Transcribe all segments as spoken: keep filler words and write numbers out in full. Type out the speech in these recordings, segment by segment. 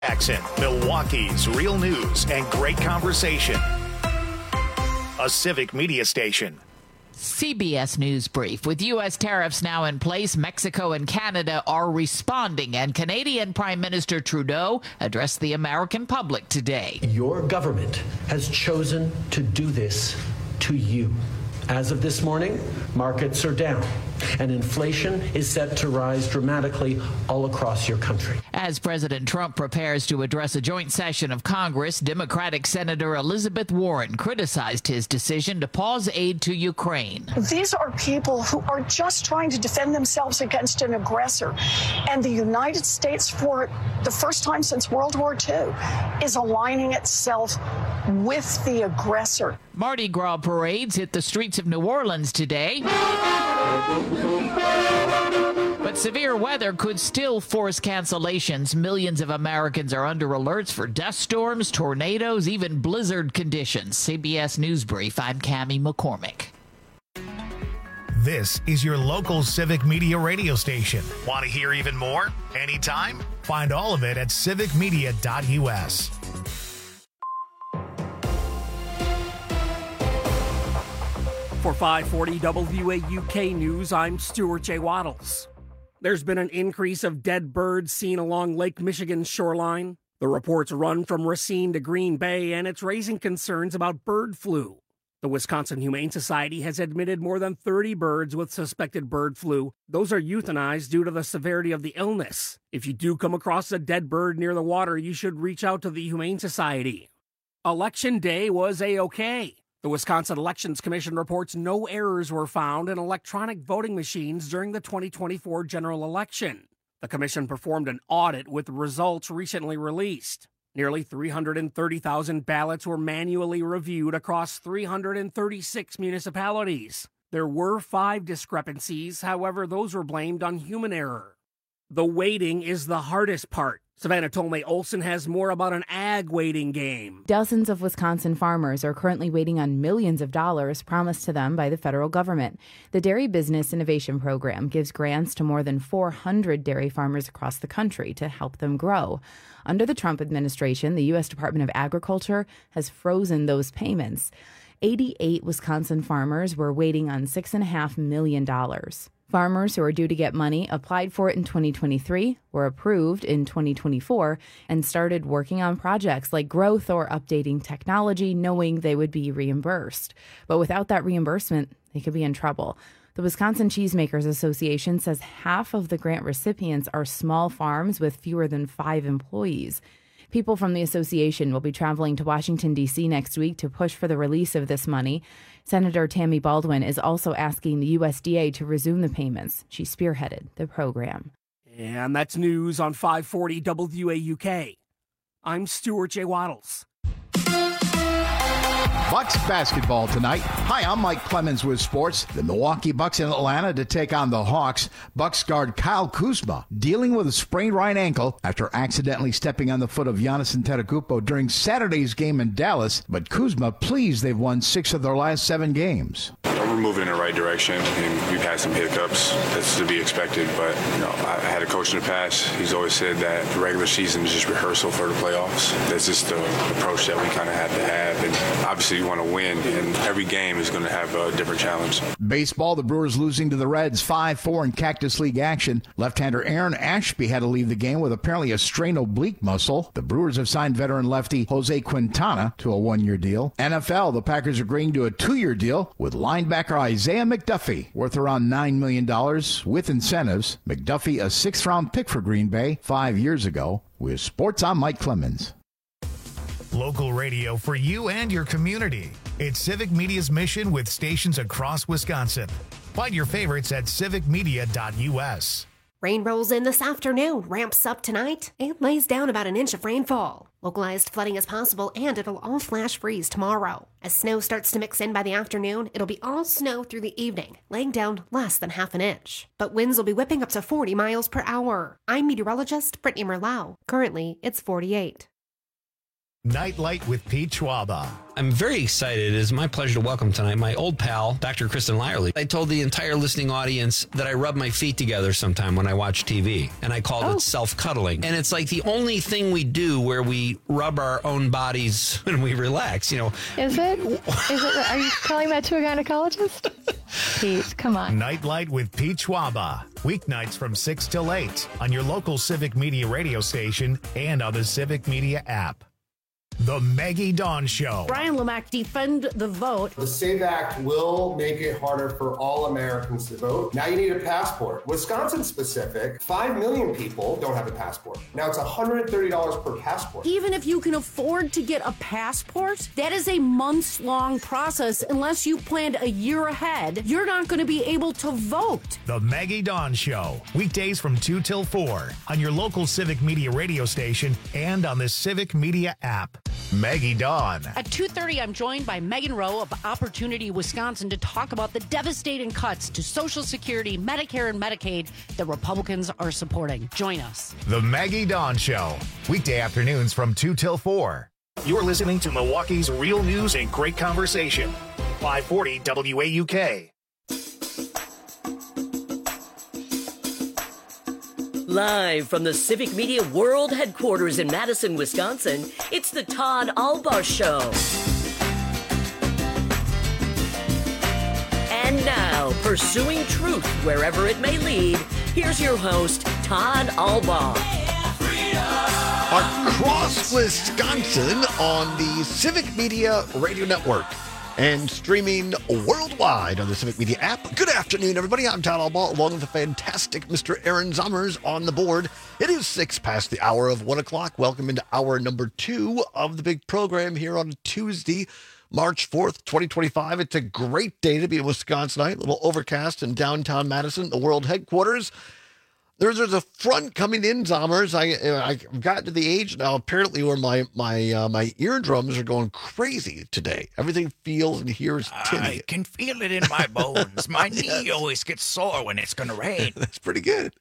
Accent, Milwaukee's real news and great conversation. A Civic Media station. C B S News Brief. With U S tariffs now in place, Mexico and Canada are responding, and Canadian Prime Minister Trudeau addressed the American public today. Your government has chosen to do this to you. As of this morning, markets are down, and inflation is set to rise dramatically all across your country. As President Trump prepares to address a joint session of Congress, Democratic Senator Elizabeth Warren criticized his decision to pause aid to Ukraine. These are people who are just trying to defend themselves against an aggressor, and the United States, for the first time since World War Two, is aligning itself with the aggressor. Mardi Gras parades hit the streets of New Orleans today. But severe weather could still force cancellations. Millions of Americans are under alerts for dust storms, tornadoes, even blizzard conditions. C B S News Brief, I'm Cammie McCormick. This is your local Civic Media radio station. Want to hear even more? Anytime? Find all of it at civic media dot u s. For five forty W A U K News, I'm Stuart J. Waddles. There's been an increase of dead birds seen along Lake Michigan's shoreline. The reports run from Racine to Green Bay, and it's raising concerns about bird flu. The Wisconsin Humane Society has admitted more than thirty birds with suspected bird flu. Those are euthanized due to the severity of the illness. If you do come across a dead bird near the water, you should reach out to the Humane Society. Election day was A-OK. The Wisconsin Elections Commission reports no errors were found in electronic voting machines during the twenty twenty-four general election. The commission performed an audit with results recently released. Nearly three hundred thirty thousand ballots were manually reviewed across three hundred thirty-six municipalities. There were five discrepancies, however, those were blamed on human error. The waiting is the hardest part. Savannah Tolmay Olson has more about an ag waiting game. Dozens of Wisconsin farmers are currently waiting on millions of dollars promised to them by the federal government. The Dairy Business Innovation Program gives grants to more than four hundred dairy farmers across the country to help them grow. Under the Trump administration, the U S Department of Agriculture has frozen those payments. eighty-eight Wisconsin farmers were waiting on six point five million dollars. Farmers who are due to get money applied for it in twenty twenty-three, were approved in twenty twenty-four, and started working on projects like growth or updating technology, knowing they would be reimbursed. But without that reimbursement, they could be in trouble. The Wisconsin Cheesemakers Association says half of the grant recipients are small farms with fewer than five employees. People from the association will be traveling to Washington, D C next week to push for the release of this money. Senator Tammy Baldwin is also asking the U S D A to resume the payments. She spearheaded the program. And that's news on five forty W A U K. I'm Stuart J. Waddles. Bucks basketball tonight. Hi, I'm Mike Clemens with sports. The Milwaukee Bucks in Atlanta to take on the Hawks. Bucks guard Kyle Kuzma dealing with a sprained right ankle after accidentally stepping on the foot of Giannis Antetokounmpo during Saturday's game in Dallas. But Kuzma pleased they've won six of their last seven games. We're moving in the right direction, and we've had some hiccups. That's to be expected, but you know, I had a coach in the past. He's always said that the regular season is just rehearsal for the playoffs. That's just the approach that we kind of have to have, and obviously you want to win, and every game is going to have a different challenge. Baseball, the Brewers losing to the Reds five four in Cactus League action. Left-hander Aaron Ashby had to leave the game with apparently a strained oblique muscle. The Brewers have signed veteran lefty Jose Quintana to a one-year deal. N F L, the Packers agreeing to a two-year deal with linebacker Isaiah McDuffie, worth around nine million dollars with incentives. McDuffie, a sixth-round pick for Green Bay five years ago. With sports, I'm Mike Clemens. Local radio for you and your community. It's Civic Media's mission with stations across Wisconsin. Find your favorites at civic media dot u s. Rain rolls in this afternoon, ramps up tonight, and lays down about an inch of rainfall. Localized flooding is possible, and it'll all flash freeze tomorrow. As snow starts to mix in by the afternoon, it'll be all snow through the evening, laying down less than half an inch. But winds will be whipping up to forty miles per hour. I'm meteorologist Brittany Merlau. Currently, it's forty-eight. Nightlight with Pete Schwaba. I'm very excited. It is my pleasure to welcome tonight my old pal, Doctor Kristen Lyerly. I told the entire listening audience that I rub my feet together sometime when I watch T V, and I called oh. it self-cuddling. And it's like the only thing we do where we rub our own bodies when we relax, you know. Is it? Is it? Are you telling that to a gynecologist? Pete, come on. Nightlight with Pete Schwaba. Weeknights from six till eight on your local Civic Media radio station and on the Civic Media app. The Maggie Dawn Show. Brian Lamack, defend the vote. The SAVE Act will make it harder for all Americans to vote. Now you need a passport. Wisconsin specific, five million people don't have a passport. Now it's one hundred thirty dollars per passport. Even if you can afford to get a passport, that is a months-long process. Unless you planned a year ahead, you're not going to be able to vote. The Maggie Dawn Show. Weekdays from two till four on your local Civic Media radio station and on the Civic Media app. Maggie Dawn. At two thirty, I'm joined by Megan Rowe of Opportunity Wisconsin to talk about the devastating cuts to Social Security, Medicare, and Medicaid that Republicans are supporting. Join us. The Maggie Dawn Show. Weekday afternoons from two till four. You're listening to Milwaukee's real news and great conversation. five forty W A U K. Live from the Civic Media World Headquarters in Madison, Wisconsin, it's the Todd Albaugh Show. And now, pursuing truth wherever it may lead, here's your host, Todd Albaugh. Across Wisconsin on the Civic Media Radio Network and streaming worldwide on the Civic Media app. Good afternoon, everybody. I'm Todd Albaugh, along with the fantastic Mister Aaron Zommers on the board. It is six past the hour of one o'clock. Welcome into hour number two of the big program here on Tuesday, March fourth, twenty twenty-five. It's a great day to be a Wisconsinite. A little overcast in downtown Madison, the world headquarters. There's, there's a front coming in, Zommers. I, I've gotten to the age now, apparently, where my my uh, my eardrums are going crazy today. Everything feels and hears tinny. I can feel it in my bones. My knee always gets sore when it's going to rain. That's pretty good.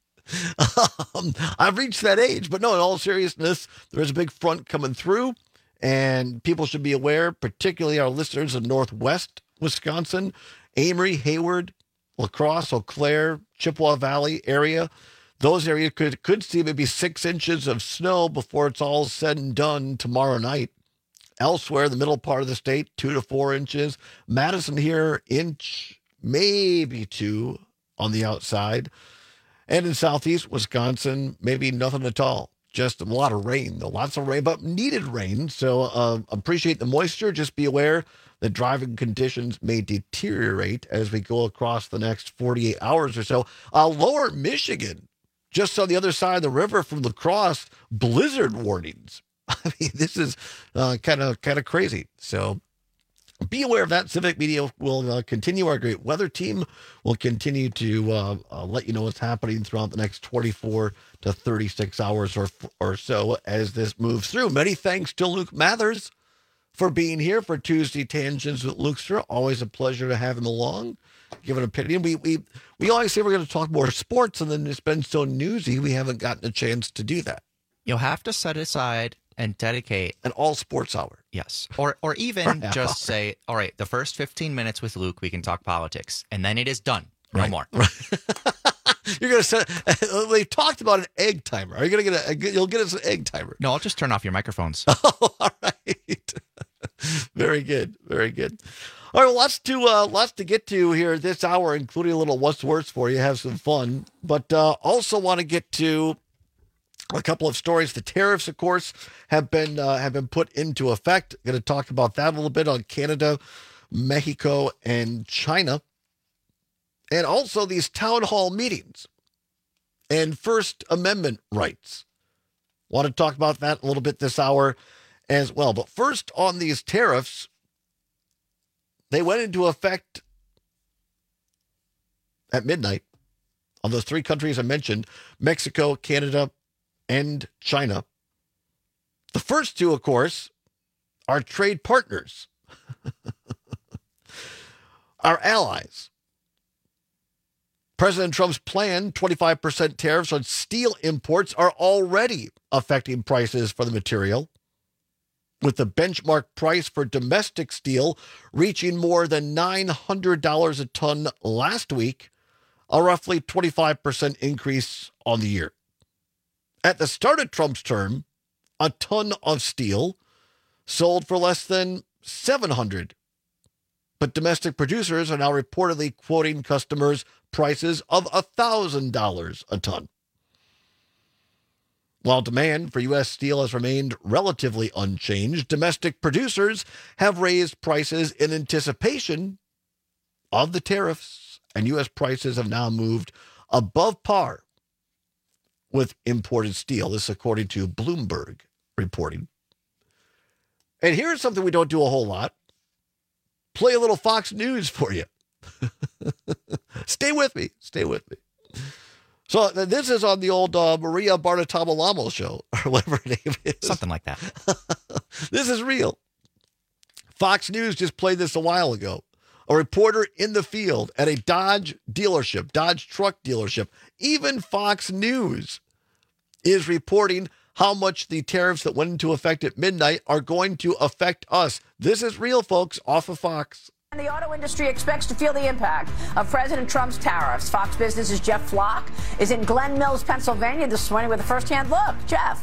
Um, I've reached that age. But no, in all seriousness, there's a big front coming through, and people should be aware, particularly our listeners in Northwest Wisconsin, Amory, Hayward, La Crosse, Eau Claire, Chippewa Valley area. Those areas could, could see maybe six inches of snow before it's all said and done tomorrow night. Elsewhere, the middle part of the state, two to four inches. Madison here, inch, maybe two on the outside. And in southeast Wisconsin, maybe nothing at all. Just a lot of rain, though. Lots of rain, but needed rain. So uh, appreciate the moisture. Just be aware that driving conditions may deteriorate as we go across the next forty-eight hours or so. Uh, lower Michigan, just on the other side of the river from La Crosse, blizzard warnings. I mean, this is kind of kind of crazy. So be aware of that. Civic Media will uh, continue. Our great weather team will continue to uh, uh, let you know what's happening throughout the next twenty-four to thirty-six hours or or so as this moves through. Many thanks to Luke Mathers for being here for Tuesday Tangents with Lukester. Always a pleasure to have him along. Give an opinion. We we we always say we're going to talk more sports, and then it's been so newsy we haven't gotten a chance to do that. You'll have to set aside and dedicate an all sports hour. Yes, or or even just say, all right, the first fifteen minutes with Luke, we can talk politics, and then it is done. No right. more. Right. You're going to set. They talked about an egg timer. Are you going to get a? You'll get us an egg timer. No, I'll just turn off your microphones. Oh, all right. Very good. Very good. All right, well, lots to uh, lots to get to here this hour, including a little what's worse for you. Have some fun, but uh, also want to get to a couple of stories. The tariffs, of course, have been uh, have been put into effect. Going to talk about that a little bit on Canada, Mexico, and China, and also these town hall meetings and First Amendment rights. Want to talk about that a little bit this hour as well. But first, on these tariffs. They went into effect at midnight on those three countries I mentioned, Mexico, Canada, and China. The first two, of course, are trade partners, our allies. President Trump's planned twenty-five percent tariffs on steel imports are already affecting prices for the material. with the benchmark price for domestic steel reaching more than nine hundred dollars a ton last week, a roughly twenty-five percent increase on the year. At the start of Trump's term, a ton of steel sold for less than seven hundred dollars. But domestic producers are now reportedly quoting customers prices of one thousand dollars a ton. While demand for U S steel has remained relatively unchanged, domestic producers have raised prices in anticipation of the tariffs, and U S prices have now moved above par with imported steel. This according to Bloomberg reporting. And here's something we don't do a whole lot. Play a little Fox News for you. Stay with me. Stay with me. So this is on the old uh, Maria Bartiromo show, or whatever her name is. Something like that. This is real. Fox News just played this a while ago. A reporter in the field at a Dodge dealership, Dodge truck dealership, even Fox News is reporting how much the tariffs that went into effect at midnight are going to affect us. This is real, folks, off of Fox. And the auto industry expects to feel the impact of President Trump's tariffs. Fox Business's Jeff Flock is in Glen Mills, Pennsylvania this morning with a first-hand look. Jeff.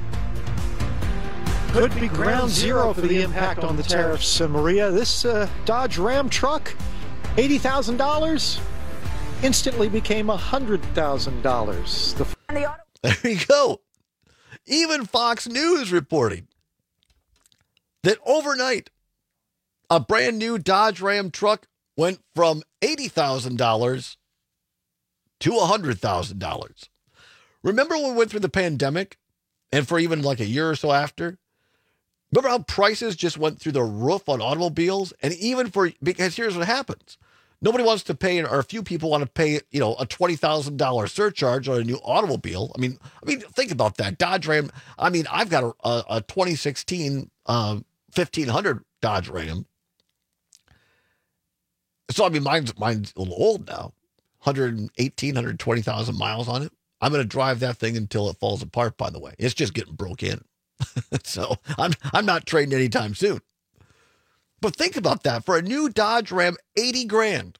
Could be ground zero for the impact on the tariffs, uh, Maria. This uh, Dodge Ram truck, eighty thousand dollars, instantly became one hundred thousand dollars. The... The auto- there you go. Even Fox News reporting that overnight, a brand new Dodge Ram truck went from eighty thousand dollars to one hundred thousand dollars. Remember when we went through the pandemic, and for even like a year or so after? Remember how prices just went through the roof on automobiles? And even for, because here's what happens. Nobody wants to pay, or a few people want to pay, you know, a twenty thousand dollars surcharge on a new automobile. I mean, I mean, think about that. Dodge Ram. I mean, I've got a, a, a twenty sixteen uh, fifteen hundred Dodge Ram. So, I mean, mine's, mine's a little old now. one eighteen, one twenty thousand miles on it. I'm going to drive that thing until it falls apart, by the way. It's just getting broke in. So I'm I'm not trading anytime soon. But think about that. For a new Dodge Ram, eighty grand.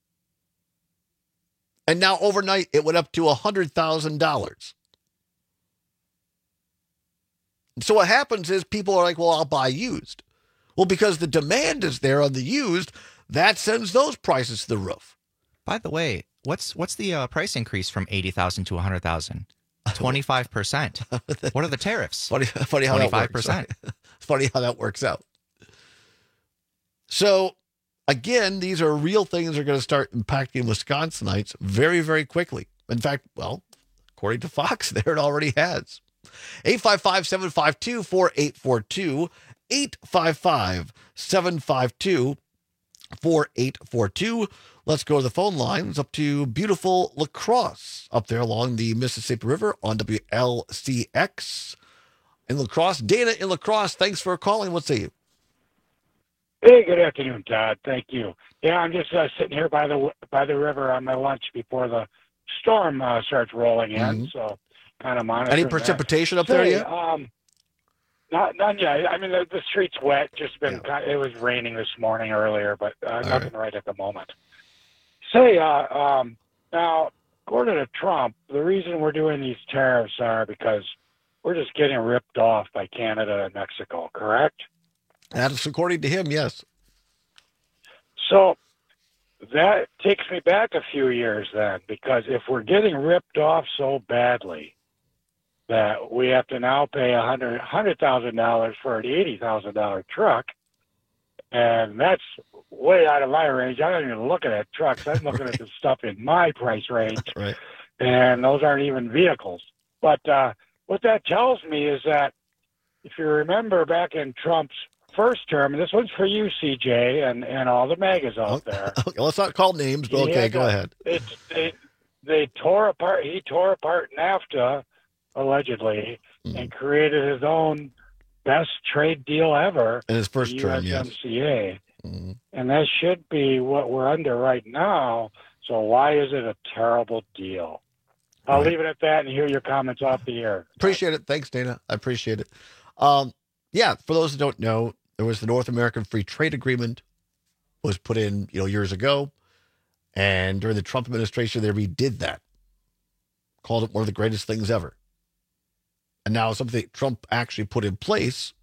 And now overnight, it went up to one hundred thousand dollars. So what happens is people are like, well, I'll buy used. Well, because the demand is there on the used, that sends those prices to the roof. By the way, what's what's the uh, price increase from eighty thousand to one hundred thousand? twenty-five percent. What are the tariffs? Funny, funny how twenty-five percent. That works. Right? It's funny how that works out. So, again, these are real things that are going to start impacting Wisconsinites very, very quickly. In fact, well, according to Fox, there it already has. eight five five, seven five two, four eight four two. eight five five, seven five two, four eight four two. Let's go to the phone lines up to beautiful La Crosse up there along the Mississippi River on W L C X in La Crosse. Dana in La Crosse, thanks for calling. What's say you? Hey, good afternoon, Todd. Thank you. Yeah, I'm just uh, sitting here by the by the river on my lunch before the storm uh, starts rolling in, mm-hmm. so kind of monitoring. Any precipitation that. up there Say, yet? Um, not none yet. I mean, the, the street's wet. Just been. Yeah. Kind of, it was raining this morning earlier, but uh, nothing right. right at the moment. Say, uh, um, now, according to Trump, the reason we're doing these tariffs are because we're just getting ripped off by Canada and Mexico, correct? That's according to him, yes. So that takes me back a few years then, because if we're getting ripped off so badly that we have to now pay one hundred thousand dollars for an eighty thousand dollars truck, and that's way out of my range. I don't even look at trucks. I'm looking right. at the stuff in my price range, right. and those aren't even vehicles. But uh, what that tells me is that if you remember back in Trump's first term, and this one's for you, C J, and, and all the MAGAs out there. Okay, let's not call names, but okay, go a, ahead. It, it, they tore apart, he tore apart NAFTA, allegedly, mm-hmm. and created his own best trade deal ever. In his first term, yes. U S M C A. Mm-hmm. And that should be what we're under right now. So why is it a terrible deal? I'll right. leave it at that and hear your comments off the air. Appreciate it. Thanks, Dana. I appreciate it. Um, yeah, for those that don't know, there was the North American Free Trade Agreement was put in, you know, years ago. And during the Trump administration, they redid that. Called it one of the greatest things ever. And now something Trump actually put in place,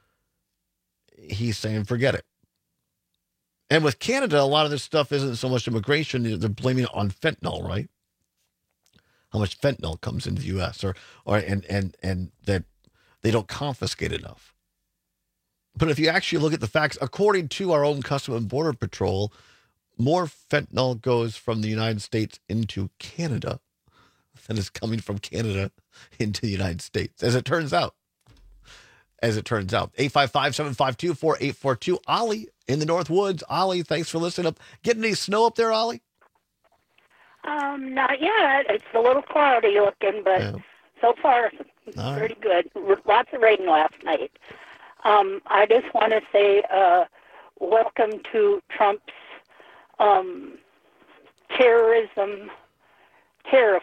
he's saying, forget it. And with Canada, a lot of this stuff isn't so much immigration. They're blaming it on fentanyl, right? How much fentanyl comes into the U S or, or and, and, and that they don't confiscate enough. But if you actually look at the facts, according to our own Customs and Border Patrol, more fentanyl goes from the United States into Canada than is coming from Canada into the United States, as it turns out. As it turns out. eight five five, seven five two, four eight four two. Ollie in the North Woods. Ollie, thanks for listening up. Getting any snow up there, Ollie? Um, not yet. It's a little cloudy looking, but yeah. so far it's All pretty right. good. Lots of rain last night. Um, I just want to say uh, welcome to Trump's um, terrorism tariff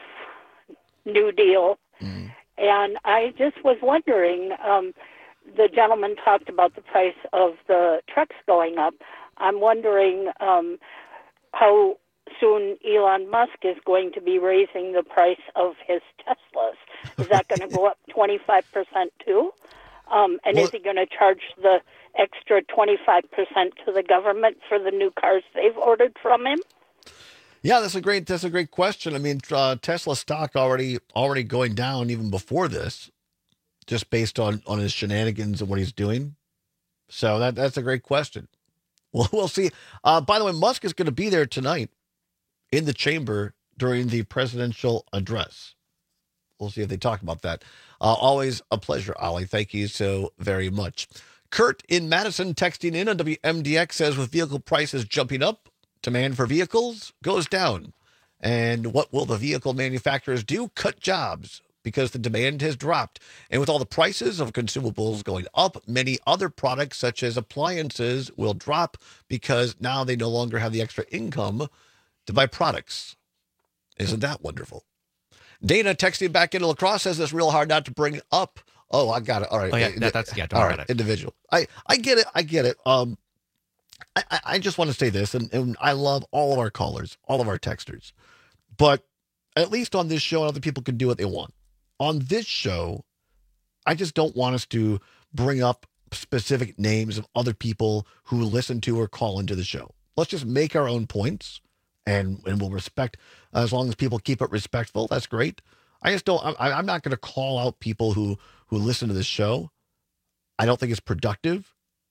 New Deal. Mm. And I just was wondering, um, the gentleman talked about the price of the trucks going up. I'm wondering um, how soon Elon Musk is going to be raising the price of his Teslas. Is that going to go up twenty-five percent too? Um, and well, is he going to charge the extra twenty-five percent to the government for the new cars they've ordered from him? Yeah, that's a great that's a great question. I mean, uh, Tesla stock already already going down even before this, just based on, on his shenanigans and what he's doing. So that that's a great question. Well, we'll see. Uh, by the way, Musk is going to be there tonight in the chamber during the presidential address. We'll see if they talk about that. Uh, always a pleasure, Ollie. Thank you so very much. Kurt in Madison texting in on W M D X says, with vehicle prices jumping up, demand for vehicles goes down. And what will the vehicle manufacturers do? Cut jobs because the demand has dropped. And with all the prices of consumables going up, many other products such as appliances will drop because now they no longer have the extra income to buy products. Isn't that wonderful? Dana texting back into La Crosse says it's real hard not to bring up. Oh, I got it. All right. Oh, yeah, that, that's, yeah, don't all right, it. Individual. I, I get it. I get it. Um, I, I just want to say this, and, and I love all of our callers, all of our texters, but at least on this show, other people can do what they want. On this show, I just don't want us to bring up specific names of other people who listen to or call into the show. Let's just make our own points, and, and we'll respect, as long as people keep it respectful, that's great. I just don't, I, I'm not going to call out people who, who listen to this show. I don't think it's productive.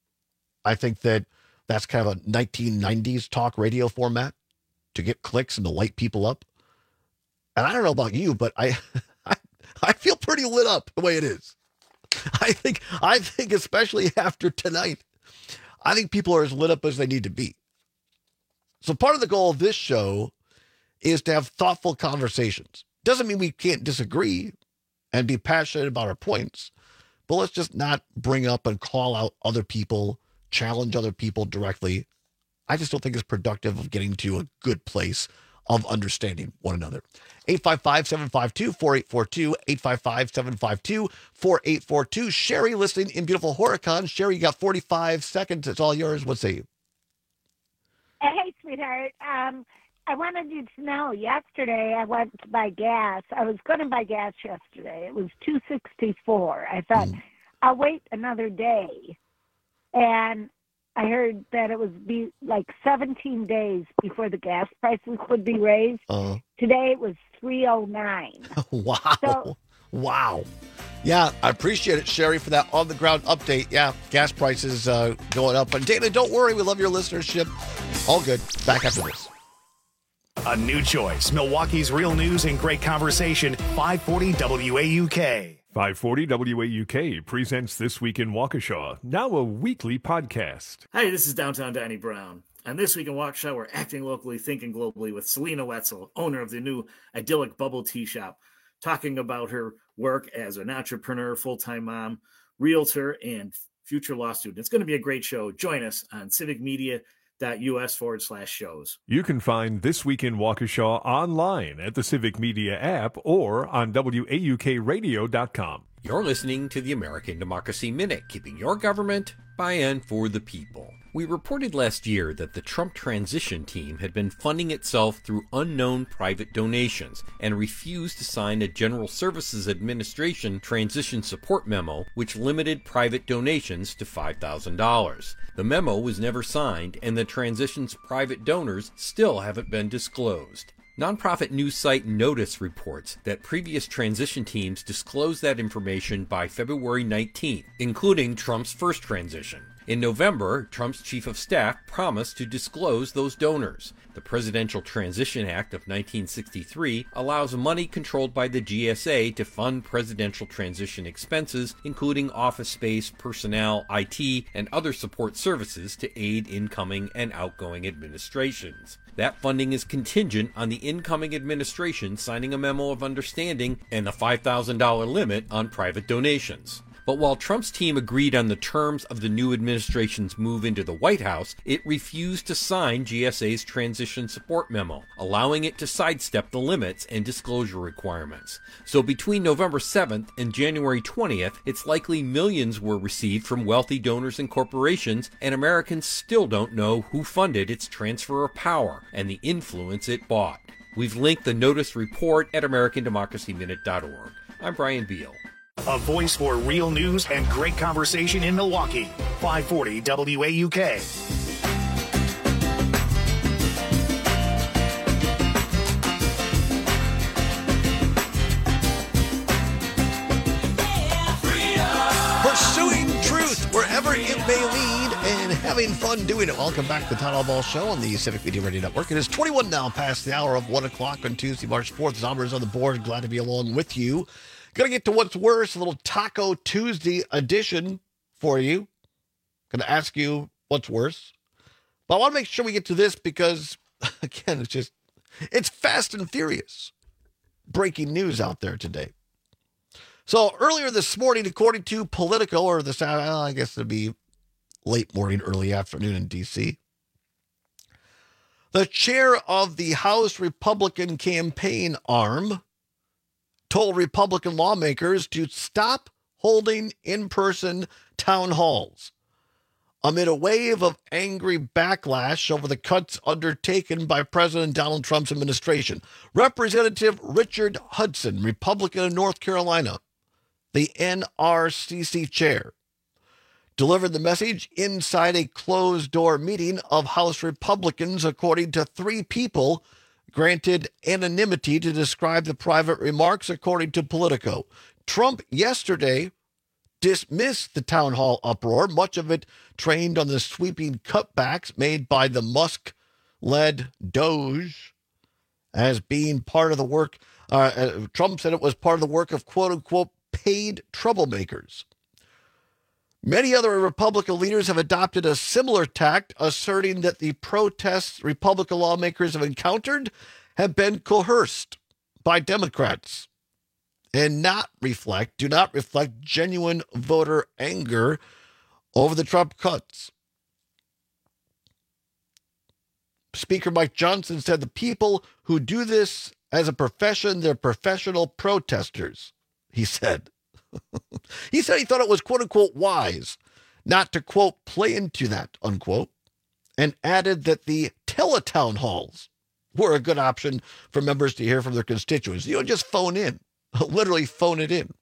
I think that that's kind of a nineteen nineties talk radio format to get clicks and to light people up. And I don't know about you, but I, I, I feel pretty lit up the way it is. I think, I think especially after tonight, I think people are as lit up as they need to be. So part of the goal of this show is to have thoughtful conversations. Doesn't mean we can't disagree and be passionate about our points, but let's just not bring up and call out other people, challenge other people directly. I just don't think it's productive of getting to a good place of understanding one another. eight five five, seven five two, four eight four two, eight five five, seven five two, four eight four two. Sherry listening in beautiful Horicon. Sherry, you got forty-five seconds. It's all yours. What say you? Hey, sweetheart. Um, I wanted you to know, yesterday I went to buy gas. I was going to buy gas yesterday. It was two sixty-four. I thought, mm. I'll wait another day. And I heard that it would be like seventeen days before the gas prices would be raised. Uh, Today it was three oh nine. Wow. So, wow. Yeah, I appreciate it, Sherry, for that on-the-ground update. Yeah, gas prices uh, going up. And Dana, don't worry. We love your listenership. All good. Back after this. A new choice. Milwaukee's real news and great conversation. five forty W A U K. five forty W A U K presents This Week in Waukesha, now a weekly podcast. Hi, this is Downtown Danny Brown. On This Week in Waukesha, we're acting locally, thinking globally with Selena Wetzel, owner of the new Idyllic Bubble Tea Shop, talking about her work as an entrepreneur, full-time mom, realtor, and future law student. It's going to be a great show. Join us on civicmedia.us forward slash shows. You can find This Week in Waukesha online at the Civic Media app or on W A U K radio dot com. You're listening to the American Democracy Minute, keeping your government by and for the people. We reported last year that the Trump transition team had been funding itself through unknown private donations and refused to sign a General Services Administration transition support memo which limited private donations to five thousand dollars. The memo was never signed, and the transition's private donors still haven't been disclosed. Nonprofit news site Notice reports that previous transition teams disclosed that information by February nineteenth, including Trump's first transition. In November, Trump's chief of staff promised to disclose those donors. The Presidential Transition Act of nineteen sixty-three allows money controlled by the G S A to fund presidential transition expenses, including office space, personnel, I T, and other support services to aid incoming and outgoing administrations. That funding is contingent on the incoming administration signing a memo of understanding and the five thousand dollars limit on private donations. But while Trump's team agreed on the terms of the new administration's move into the White House, it refused to sign G S A's transition support memo, allowing it to sidestep the limits and disclosure requirements. So between November seventh and January twentieth, it's likely millions were received from wealthy donors and corporations, and Americans still don't know who funded its transfer of power and the influence it bought. We've linked the Notice report at American Democracy Minute dot org. I'm Brian Beal. A voice for real news and great conversation in Milwaukee. five forty W A U K. Pursuing truth wherever it may lead and having fun doing it. Welcome back to the Town Hall Ball Show on the Civic Media Radio Network. It is twenty-one now past the hour of one o'clock on Tuesday, March fourth. Zombers on the board. Glad to be along with you. Going to get to what's worse, a little Taco Tuesday edition for you. Going to ask you what's worse. But I want to make sure we get to this because, again, it's just, it's fast and furious. Breaking news out there today. So earlier this morning, according to Politico, or this, well, I guess it'd be late morning, early afternoon in D C, the chair of the House Republican campaign arm told Republican lawmakers to stop holding in-person town halls amid a wave of angry backlash over the cuts undertaken by President Donald Trump's administration. Representative Richard Hudson, Republican of North Carolina, the N R C C chair, delivered the message inside a closed-door meeting of House Republicans, according to three people granted anonymity to describe the private remarks, according to Politico. Trump yesterday dismissed the town hall uproar, much of it trained on the sweeping cutbacks made by the Musk-led Doge, as being part of the work. Uh, uh, Trump said it was part of the work of quote-unquote paid troublemakers. Many other Republican leaders have adopted a similar tact, asserting that the protests Republican lawmakers have encountered have been coerced by Democrats and not reflect, do not reflect genuine voter anger over the Trump cuts. Speaker Mike Johnson said the people who do this as a profession, they're professional protesters, he said. He said he thought it was, quote unquote, wise not to, quote, play into that, unquote, and added that the teletown halls were a good option for members to hear from their constituents. You know, just phone in, literally phone it in.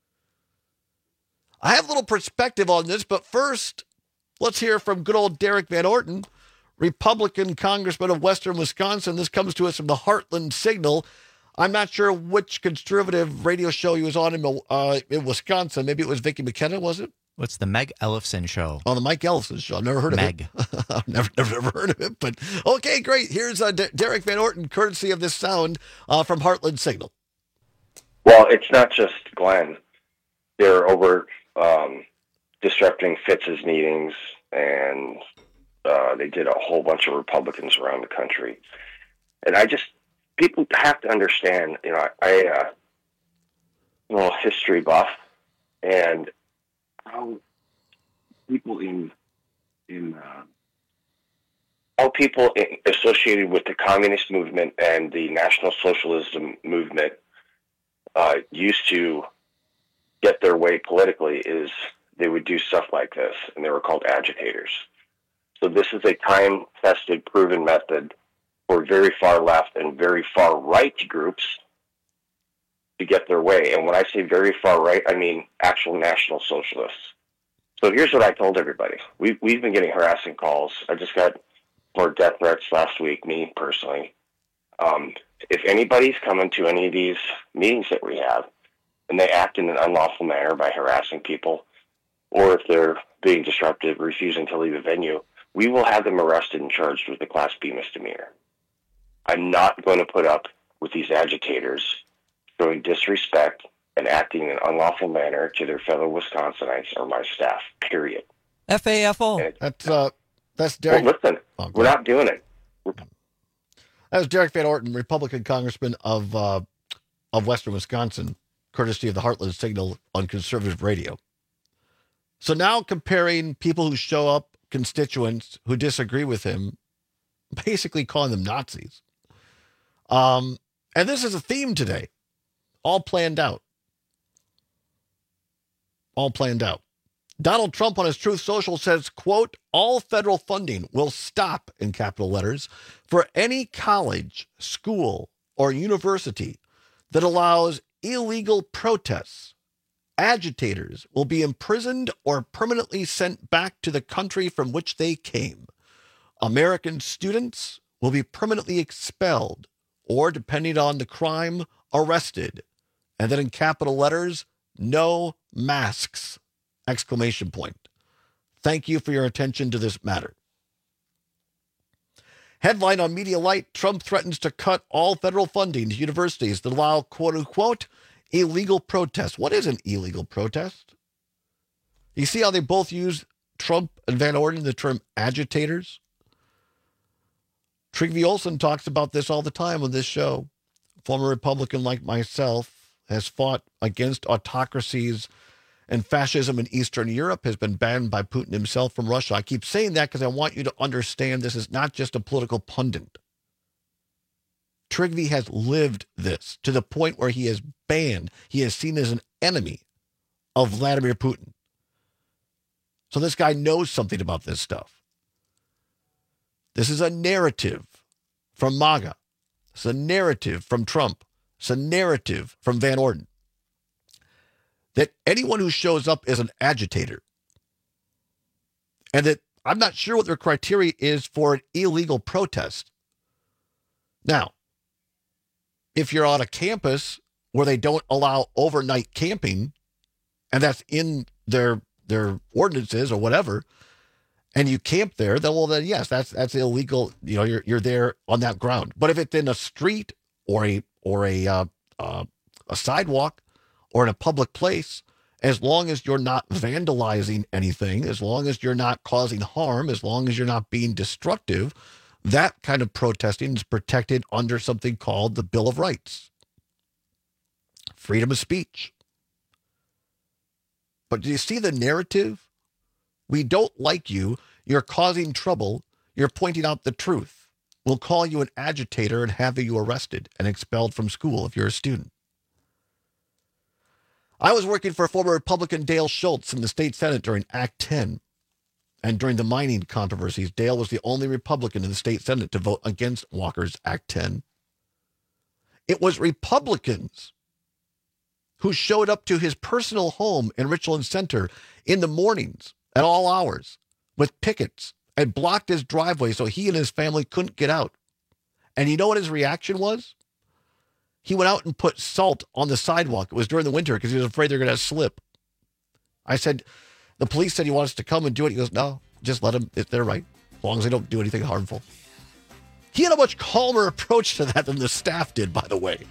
I have a little perspective on this, but first, let's hear from good old Derek Van Orton, Republican congressman of Western Wisconsin. This comes to us from the Heartland Signal. I'm not sure which conservative radio show he was on in, uh, in Wisconsin. Maybe it was Vicki McKenna, was it? What's the Meg Ellefson show? Oh, the Mike Ellefson show. I've never heard Meg. of it. I've never, never, never heard of it. But okay, great. Here's uh, D- Derek Van Orton, courtesy of this sound uh, from Heartland Signal. Well, it's not just Glenn. They're over um, disrupting Fitz's meetings, and uh, they did a whole bunch of Republicans around the country. And I just, people have to understand, you know, I, uh, I'm a little history buff, and how people in, in uh, how people in, associated with the communist movement and the National Socialism movement uh, used to get their way politically is they would do stuff like this, and they were called agitators. So this is a time-tested, proven method for very far left and very far right groups to get their way. And when I say very far right, I mean actual National Socialists. So here's what I told everybody. We've, we've been getting harassing calls. I just got more death threats last week, me personally. Um, if anybody's coming to any of these meetings that we have, and they act in an unlawful manner by harassing people, or if they're being disruptive, refusing to leave a venue, we will have them arrested and charged with a Class B misdemeanor. I'm not going to put up with these agitators showing disrespect and acting in an unlawful manner to their fellow Wisconsinites or my staff, period. F A F O. And That's, uh, that's Derek. Well, listen, Oh, we're not doing it. We're... That was Derek Van Orton, Republican congressman of uh, of Western Wisconsin, courtesy of the Heartland Signal on conservative radio. So now comparing people who show up, constituents who disagree with him, basically calling them Nazis. Um, and this is a theme today, all planned out. All planned out. Donald Trump on his Truth Social says, quote, all federal funding will stop, in capital letters, for any college, school, or university that allows illegal protests. Agitators will be imprisoned or permanently sent back to the country from which they came. American students will be permanently expelled or, depending on the crime, arrested. And then in capital letters, no masks, exclamation point. Thank you for your attention to this matter. Headline on Media Light, Trump threatens to cut all federal funding to universities that allow, quote unquote, illegal protest. What is an illegal protest? You see how they both use, Trump and Van Orden, the term agitators? Trygve Olsen talks about this all the time on this show. A former Republican like myself has fought against autocracies and fascism in Eastern Europe, has been banned by Putin himself from Russia. I keep saying that because I want you to understand this is not just a political pundit. Trygve has lived this to the point where he is banned. He is seen as an enemy of Vladimir Putin. So this guy knows something about this stuff. This is a narrative from MAGA. It's a narrative from Trump. It's a narrative from Van Orden. That anyone who shows up is an agitator. And that I'm not sure what their criteria is for an illegal protest. Now, if you're on a campus where they don't allow overnight camping, and that's in their their ordinances or whatever, and you camp there, then well then yes, that's that's illegal. You know, you're you're there on that ground. But if it's in a street or a or a uh, uh, a sidewalk or in a public place, as long as you're not vandalizing anything, as long as you're not causing harm, as long as you're not being destructive, that kind of protesting is protected under something called the Bill of Rights. Freedom of speech. But do you see the narrative? We don't like you. You're causing trouble. You're pointing out the truth. We'll call you an agitator and have you arrested and expelled from school if you're a student. I was working for former Republican Dale Schultz in the state Senate during Act ten. And during the mining controversies, Dale was the only Republican in the state Senate to vote against Walker's Act ten. It was Republicans who showed up to his personal home in Richland Center in the mornings at all hours with pickets and blocked his driveway so he and his family couldn't get out. And you know what his reaction was? He went out and put salt on the sidewalk. It was during the winter because he was afraid they're going to slip. I said, the police said he wants to come and do it. He goes, no, just let them. They're right. As long as they don't do anything harmful. He had a much calmer approach to that than the staff did, by the way.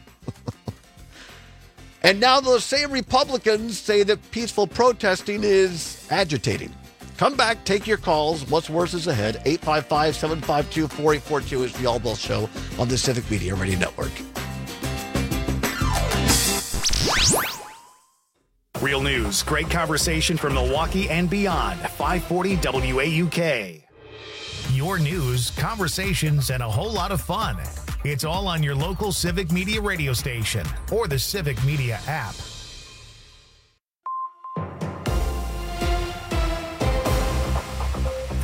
And now those same Republicans say that peaceful protesting is agitating. Come back, take your calls. What's worse is ahead. eight five five, seven five two, four eight four two is the All Bill Show on the Civic Media Radio Network. Real news, great conversation from Milwaukee and beyond. five forty W A U K. Your news, conversations, and a whole lot of fun. It's all on your local Civic Media radio station or the Civic Media app.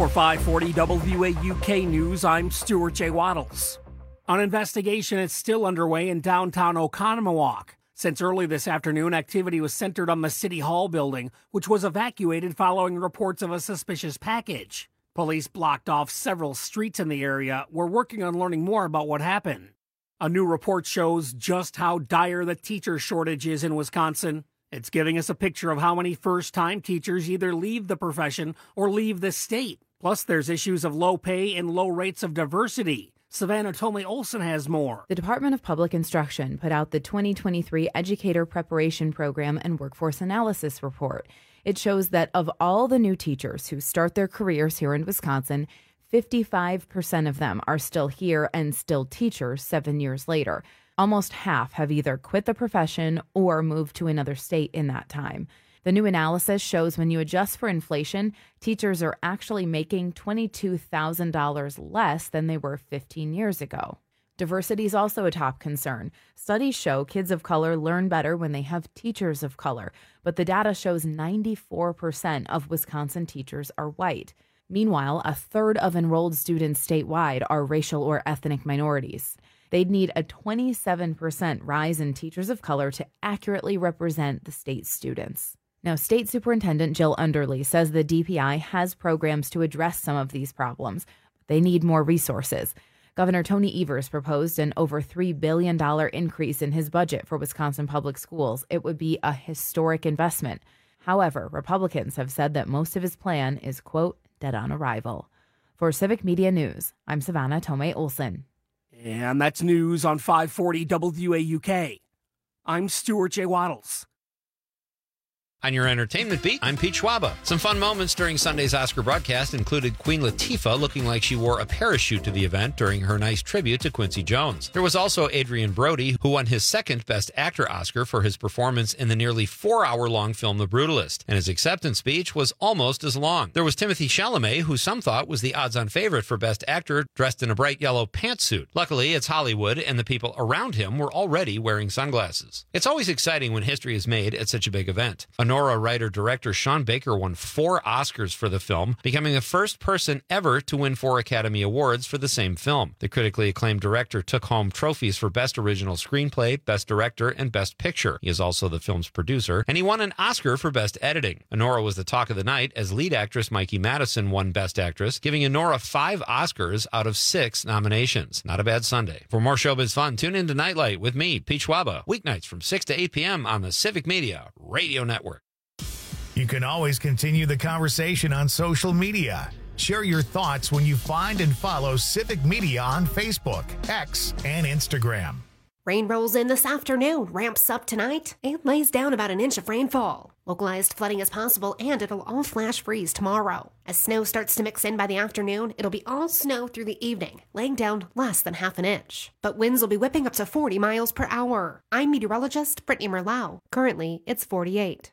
For five forty W A U K News, I'm Stuart J. Waddles. An investigation is still underway in downtown Oconomowoc. Since early this afternoon, activity was centered on the City Hall building, which was evacuated following reports of a suspicious package. Police blocked off several streets in the area. We're working on learning more about what happened. A new report shows just how dire the teacher shortage is in Wisconsin. It's giving us a picture of how many first-time teachers either leave the profession or leave the state. Plus, there's issues of low pay and low rates of diversity. Savannah Tomei Olson has more. The Department of Public Instruction put out the twenty twenty-three Educator Preparation Program and Workforce Analysis Report. It shows that of all the new teachers who start their careers here in Wisconsin, fifty-five percent of them are still here and still teachers seven years later. Almost half have either quit the profession or moved to another state in that time. The new analysis shows when you adjust for inflation, teachers are actually making twenty-two thousand dollars less than they were fifteen years ago. Diversity is also a top concern. Studies show kids of color learn better when they have teachers of color, but the data shows ninety-four percent of Wisconsin teachers are white. Meanwhile, a third of enrolled students statewide are racial or ethnic minorities. They'd need a twenty-seven percent rise in teachers of color to accurately represent the state's students. Now, State Superintendent Jill Underly says the D P I has programs to address some of these problems, but they need more resources. Governor Tony Evers proposed an over three billion dollars increase in his budget for Wisconsin public schools. It would be a historic investment. However, Republicans have said that most of his plan is, quote, dead on arrival. For Civic Media News, I'm Savannah Tomei Olson. And that's news on five forty W A U K. I'm Stuart J. Waddles. On your entertainment beat, I'm Pete Schwaba. Some fun moments during Sunday's Oscar broadcast included Queen Latifah looking like she wore a parachute to the event during her nice tribute to Quincy Jones. There was also Adrian Brody, who won his second Best Actor Oscar for his performance in the nearly four-hour-long film The Brutalist, and his acceptance speech was almost as long. There was Timothée Chalamet, who some thought was the odds-on favorite for Best Actor, dressed in a bright yellow pantsuit. Luckily, it's Hollywood, and the people around him were already wearing sunglasses. It's always exciting when history is made at such a big event. Honora writer-director Sean Baker won four Oscars for the film, becoming the first person ever to win four Academy Awards for the same film. The critically acclaimed director took home trophies for Best Original Screenplay, Best Director, and Best Picture. He is also the film's producer, and he won an Oscar for Best Editing. Honora was the talk of the night as lead actress Mikey Madison won Best Actress, giving Honora five Oscars out of six nominations. Not a bad Sunday. For more showbiz fun, tune in to Nightlight with me, Pete Schwaba, weeknights from six to eight p.m. on the Civic Media Radio Network. You can always continue the conversation on social media. Share your thoughts when you find and follow Civic Media on Facebook, X, and Instagram. Rain rolls in this afternoon, ramps up tonight, and lays down about an inch of rainfall. Localized flooding is possible, and it'll all flash freeze tomorrow. As snow starts to mix in by the afternoon, it'll be all snow through the evening, laying down less than half an inch. But winds will be whipping up to forty miles per hour. I'm meteorologist Brittany Merlau. Currently, it's forty-eight.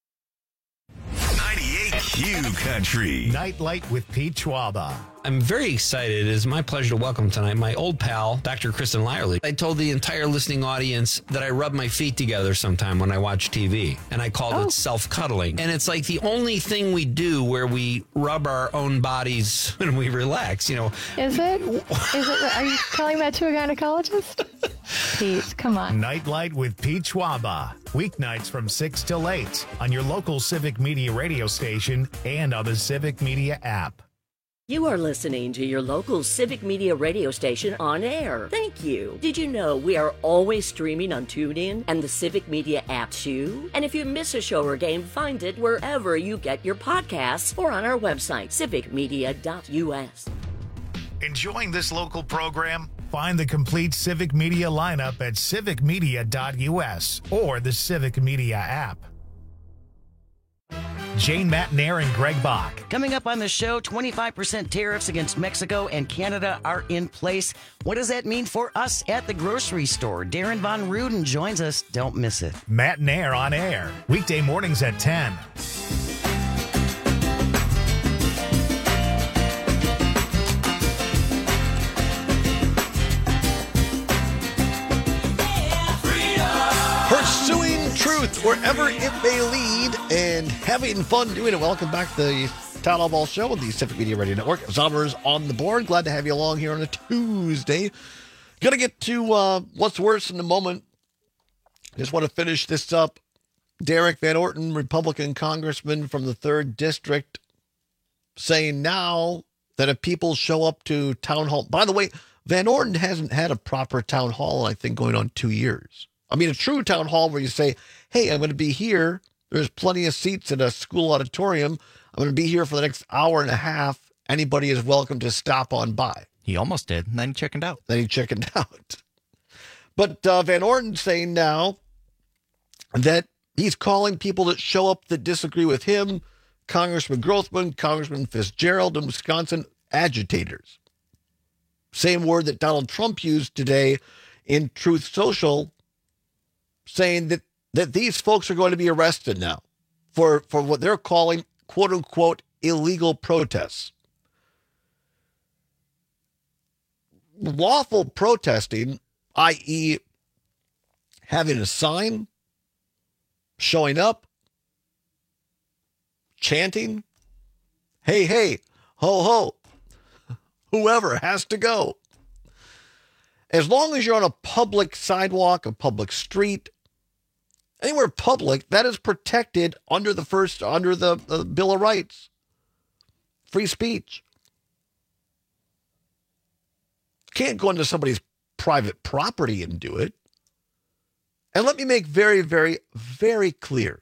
ninety-eight Q Country. Nightlight with Pete Schwaba. I'm very excited. It is my pleasure to welcome tonight my old pal, Doctor Kristen Lyerly. I told the entire listening audience that I rub my feet together sometime when I watch T V, and I called oh. it self-cuddling. And it's like the only thing we do where we rub our own bodies when we relax, you know. Is it? Is it? Are you telling that to a gynecologist? Pete, come on. Nightlight with Pete Schwaba. Weeknights from six till eight on your local Civic Media radio station and on the Civic Media app. You are listening to your local Civic Media radio station on air. Thank you. Did you know we are always streaming on TuneIn and the Civic Media app too? And if you miss a show or game, find it wherever you get your podcasts or on our website, civic media dot u s. Enjoying this local program? Find the complete Civic Media lineup at civic media dot u s or the Civic Media app. Jane Matnair and Greg Bach. Coming up on the show, twenty-five percent tariffs against Mexico and Canada are in place. What does that mean for us at the grocery store? Darren Von Ruden joins us. Don't miss it. Matnair on air, weekday mornings at ten. Pursuing truth wherever it may lead and having fun doing it. Welcome back to the Town Hall Ball Show on the Civic Media Radio Network. Zommers on the board. Glad to have you along here on a Tuesday. Gonna get to uh, what's worse in a moment. Just want to finish this up. Derek Van Orton, Republican congressman from the third District, saying now that if people show up to town hall... By the way, Van Orton hasn't had a proper town hall, I think, going on two years. I mean, a true town hall where you say, hey, I'm going to be here. There's plenty of seats in a school auditorium. I'm going to be here for the next hour and a half. Anybody is welcome to stop on by. He almost did, and then he chickened out. Then he chickened out. But uh, Van Orton saying now that he's calling people that show up that disagree with him, Congressman Grothman, Congressman Fitzgerald in Wisconsin, agitators. Same word that Donald Trump used today in Truth Social, saying that, that these folks are going to be arrested now for, for what they're calling, quote unquote, illegal protests. Lawful protesting, that is having a sign, showing up, chanting, hey, hey, ho, ho, whoever has to go. As long as you're on a public sidewalk, a public street, anywhere public, that is protected under the first, under the, the Bill of Rights. Free speech. Can't go into somebody's private property and do it. And let me make very, very, very clear.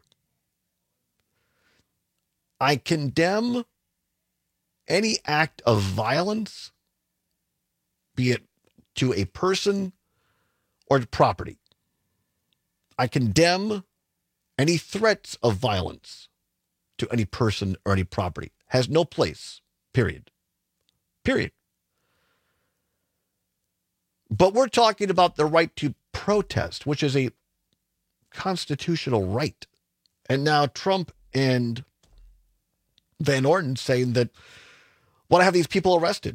I condemn any act of violence, be it to a person or to property. I condemn any threats of violence to any person or any property. Has no place, period. Period. But we're talking about the right to protest, which is a constitutional right. And now Trump and Van Orton saying that want to have these people arrested.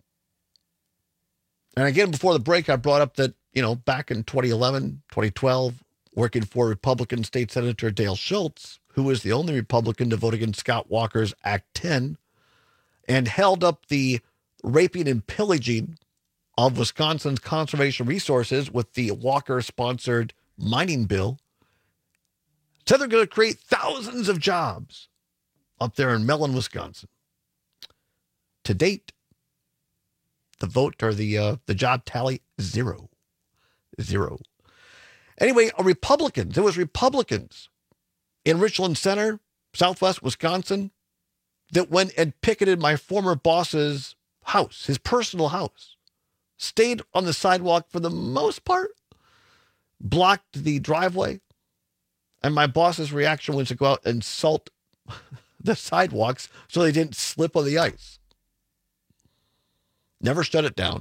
And again, before the break, I brought up that, you know, back in twenty eleven, twenty twelve, working for Republican State Senator Dale Schultz, who was the only Republican to vote against Scott Walker's Act ten, and held up the raping and pillaging of Wisconsin's conservation resources with the Walker-sponsored mining bill, said they're going to create thousands of jobs up there in Mellon, Wisconsin. To date, the vote or the uh, the job tally, zero. Zero. Anyway, a Republicans, it was Republicans in Richland Center, Southwest Wisconsin, that went and picketed my former boss's house, his personal house. Stayed on the sidewalk for the most part, blocked the driveway, and my boss's reaction was to go out and salt the sidewalks so they didn't slip on the ice. Never shut it down.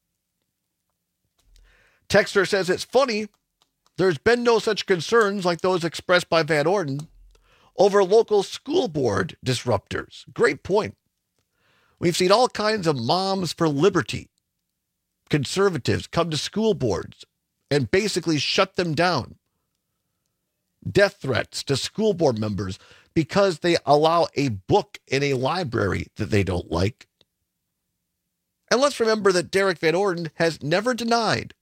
Texter says it's funny, there's been no such concerns like those expressed by Van Orton over local school board disruptors. Great point. We've seen all kinds of moms for liberty, conservatives come to school boards and basically shut them down. Death threats to school board members because they allow a book in a library that they don't like. And let's remember that Derek Van Orton has never denied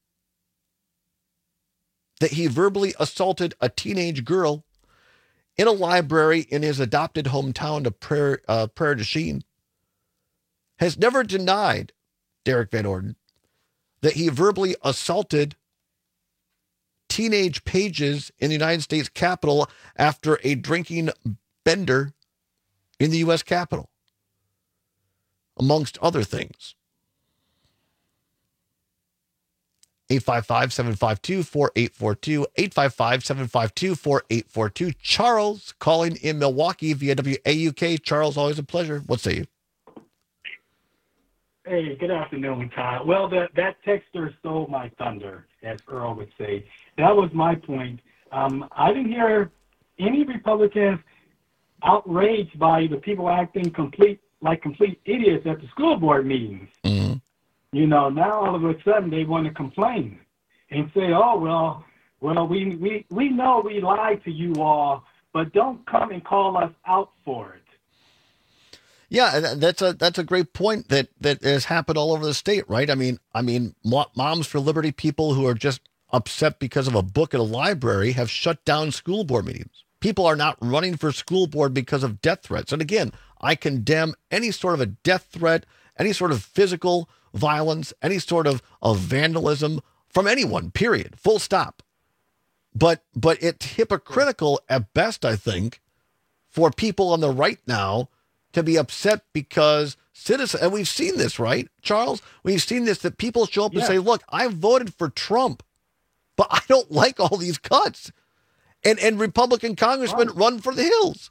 that he verbally assaulted a teenage girl in a library in his adopted hometown of Prairie, uh, Prairie du Chien. Has never denied, Derek Van Orton, that he verbally assaulted teenage pages in the United States Capitol after a drinking bender in the U S Capitol, amongst other things. eight five five, seven five two, four eight four two, eight five five, seven five two, four eight four two. Charles calling in Milwaukee via W A U K. Charles, always a pleasure. What say you? Hey, good afternoon, Todd. Well, that, that texter stole my thunder, as Earl would say. That was my point. Um, I didn't hear any Republicans outraged by the people acting complete like complete idiots at the school board meetings. Mm-hmm. You know, now all of a sudden they want to complain and say, oh, well, well, we, we, we know we lied to you all, but don't come and call us out for it. Yeah, that's a that's a great point that that has happened all over the state, right? I mean, I mean, Moms for Liberty people who are just upset because of a book at a library have shut down school board meetings. People are not running for school board because of death threats. And again, I condemn any sort of a death threat, any sort of physical violence, any sort of, of vandalism from anyone, period, full stop. But but it's hypocritical at best, I think, for people on the right now to be upset because citizens, and we've seen this, right, Charles? We've seen this, that people show up yeah. and say, look, I voted for Trump, but I don't like all these cuts. And and Republican congressmen right. run for the hills.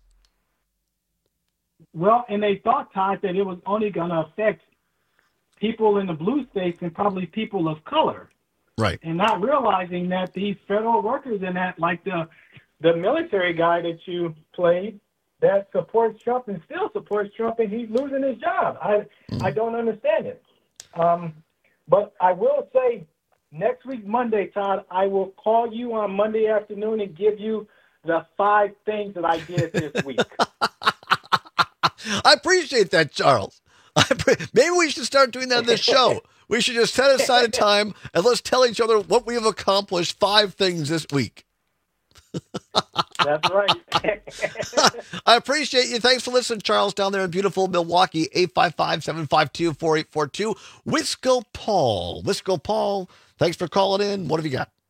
Well, and they thought, Todd, that it was only going to affect people in the blue states and probably people of color. Right. And not realizing that these federal workers in that, like the the military guy that you played, that supports Trump and still supports Trump, and he's losing his job. I mm. I don't understand it. Um, but I will say, next week, Monday, Todd, I will call you on Monday afternoon and give you the five things that I did this week. I appreciate that, Charles. I pre- Maybe we should start doing that on this show. We should just set aside a time and let's tell each other what we have accomplished, five things this week. That's right. I appreciate you. Thanks for listening, Charles, down there in beautiful Milwaukee. eight five five, seven five two, four eight four two. Wisco Paul. Wisco Paul, thanks for calling in. What have you got?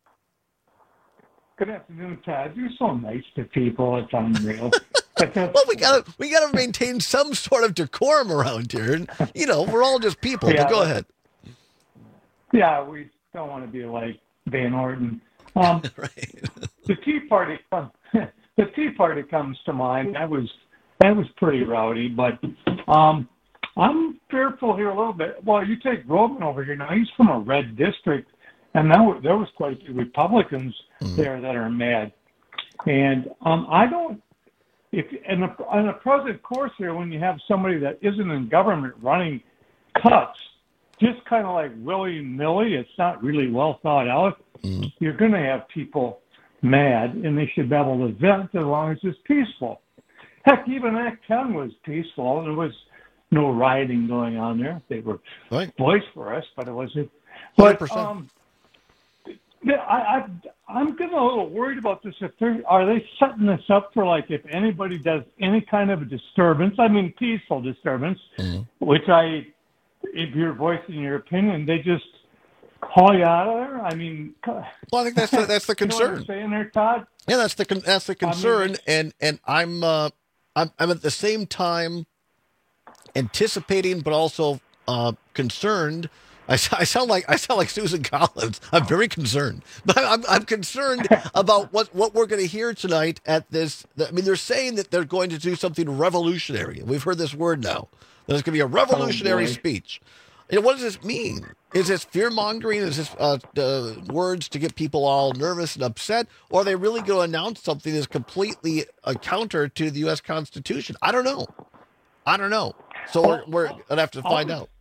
Good afternoon, Todd. You're so nice to people. It's unreal. Well, we gotta we gotta maintain some sort of decorum around here. And, you know, we're all just people. Yeah, but go ahead. Yeah, we don't want to be like Van Orden. Um, right. The Tea Party, the Tea Party comes to mind. That was that was pretty rowdy, but um, I'm fearful here a little bit. Well, you take Roman over here now; he's from a red district, and now there was quite a few Republicans mm. there that are mad. And um, I don't. If in a, in a present course here, when you have somebody that isn't in government running cuts, just kind of like willy-nilly, it's not really well thought out. Mm. You're going to have people mad, and they should be able to vent as long as it's peaceful. Heck, even Act ten was peaceful. There was no rioting going on there. They were right. boisterous, but it wasn't. But um, I, I, I'm getting a little worried about this. If they're, are they setting this up for, like, if anybody does any kind of a disturbance, I mean peaceful disturbance, mm. which I, if you're voicing your opinion, they just haul you out of there? I mean, well, I think that's the, that's the concern. You know what I'm saying there, Todd? Yeah, that's the that's the concern, I mean, and and I'm uh, I'm I'm at the same time anticipating, but also uh, concerned. I, I sound like I sound like Susan Collins. I'm very concerned, but I'm I'm concerned about what, what we're going to hear tonight at this. I mean, they're saying that they're going to do something revolutionary. We've heard this word now. That it's going to be a revolutionary oh, speech. You know, what does this mean? Is this fear-mongering? Is this uh, uh, words to get people all nervous and upset? Or are they really going to announce something that's completely a counter to the U S Constitution? I don't know. I don't know. So we're, we're going to have to find out.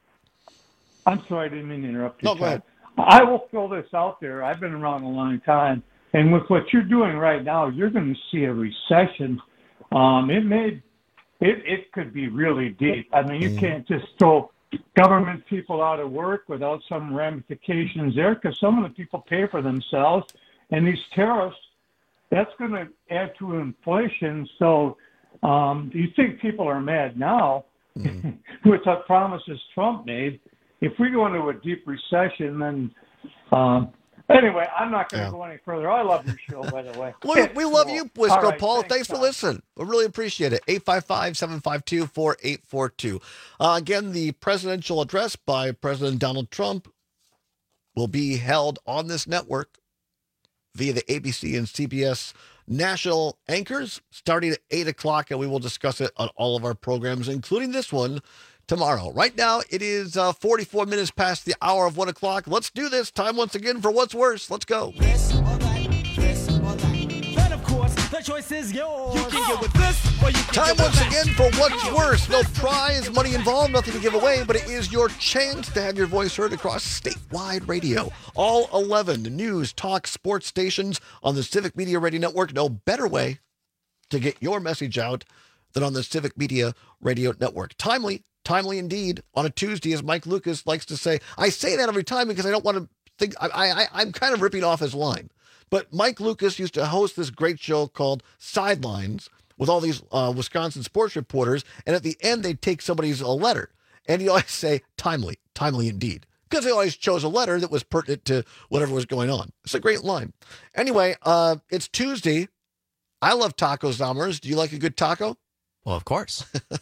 I'm sorry, I didn't mean to interrupt you. No, go ahead. I will throw this out there. I've been around a long time. And with what you're doing right now, you're going to see a recession. Um, it may, it, it could be really deep. I mean, you mm. can't just throw government people out of work without some ramifications there, because some of the people pay for themselves, and these tariffs, that's going to add to inflation. So um, do you think people are mad now mm. with the promises Trump made? If we go into a deep recession, then um, anyway, I'm not going to yeah. go any further. I love your show, by the way. we, we love you, Wisco right, Paul. Thanks, thanks for listening. We really appreciate it. eight five five, seven five two, four eight four two. Uh, again, the presidential address by President Donald Trump will be held on this network via the A B C and C B S national anchors starting at eight o'clock, and we will discuss it on all of our programs, including this one, tomorrow. Right now, it is uh, forty-four minutes past the hour of one o'clock. Let's do this. Time once again for What's Worse. Let's go. This or that, this or that. Then, of course, the choice is yours. You can get with this or you can Time get once with again for What's Worse. No prize, money involved, nothing to give away, but it is your chance to have your voice heard across statewide radio. All eleven news, talk, sports stations on the Civic Media Radio Network. No better way to get your message out than on the Civic Media Radio Network. Timely, timely indeed, on a Tuesday, as Mike Lucas likes to say. I say that every time because I don't want to think, I, I, I'm kind of ripping off his line. But Mike Lucas used to host this great show called Sidelines with all these uh, Wisconsin sports reporters, and at the end, they'd take somebody's a letter, and he always say, timely, timely indeed. Because they always chose a letter that was pertinent to whatever was going on. It's a great line. Anyway, uh, it's Tuesday. I love tacos, Zommers. Do you like a good taco? Well, of course.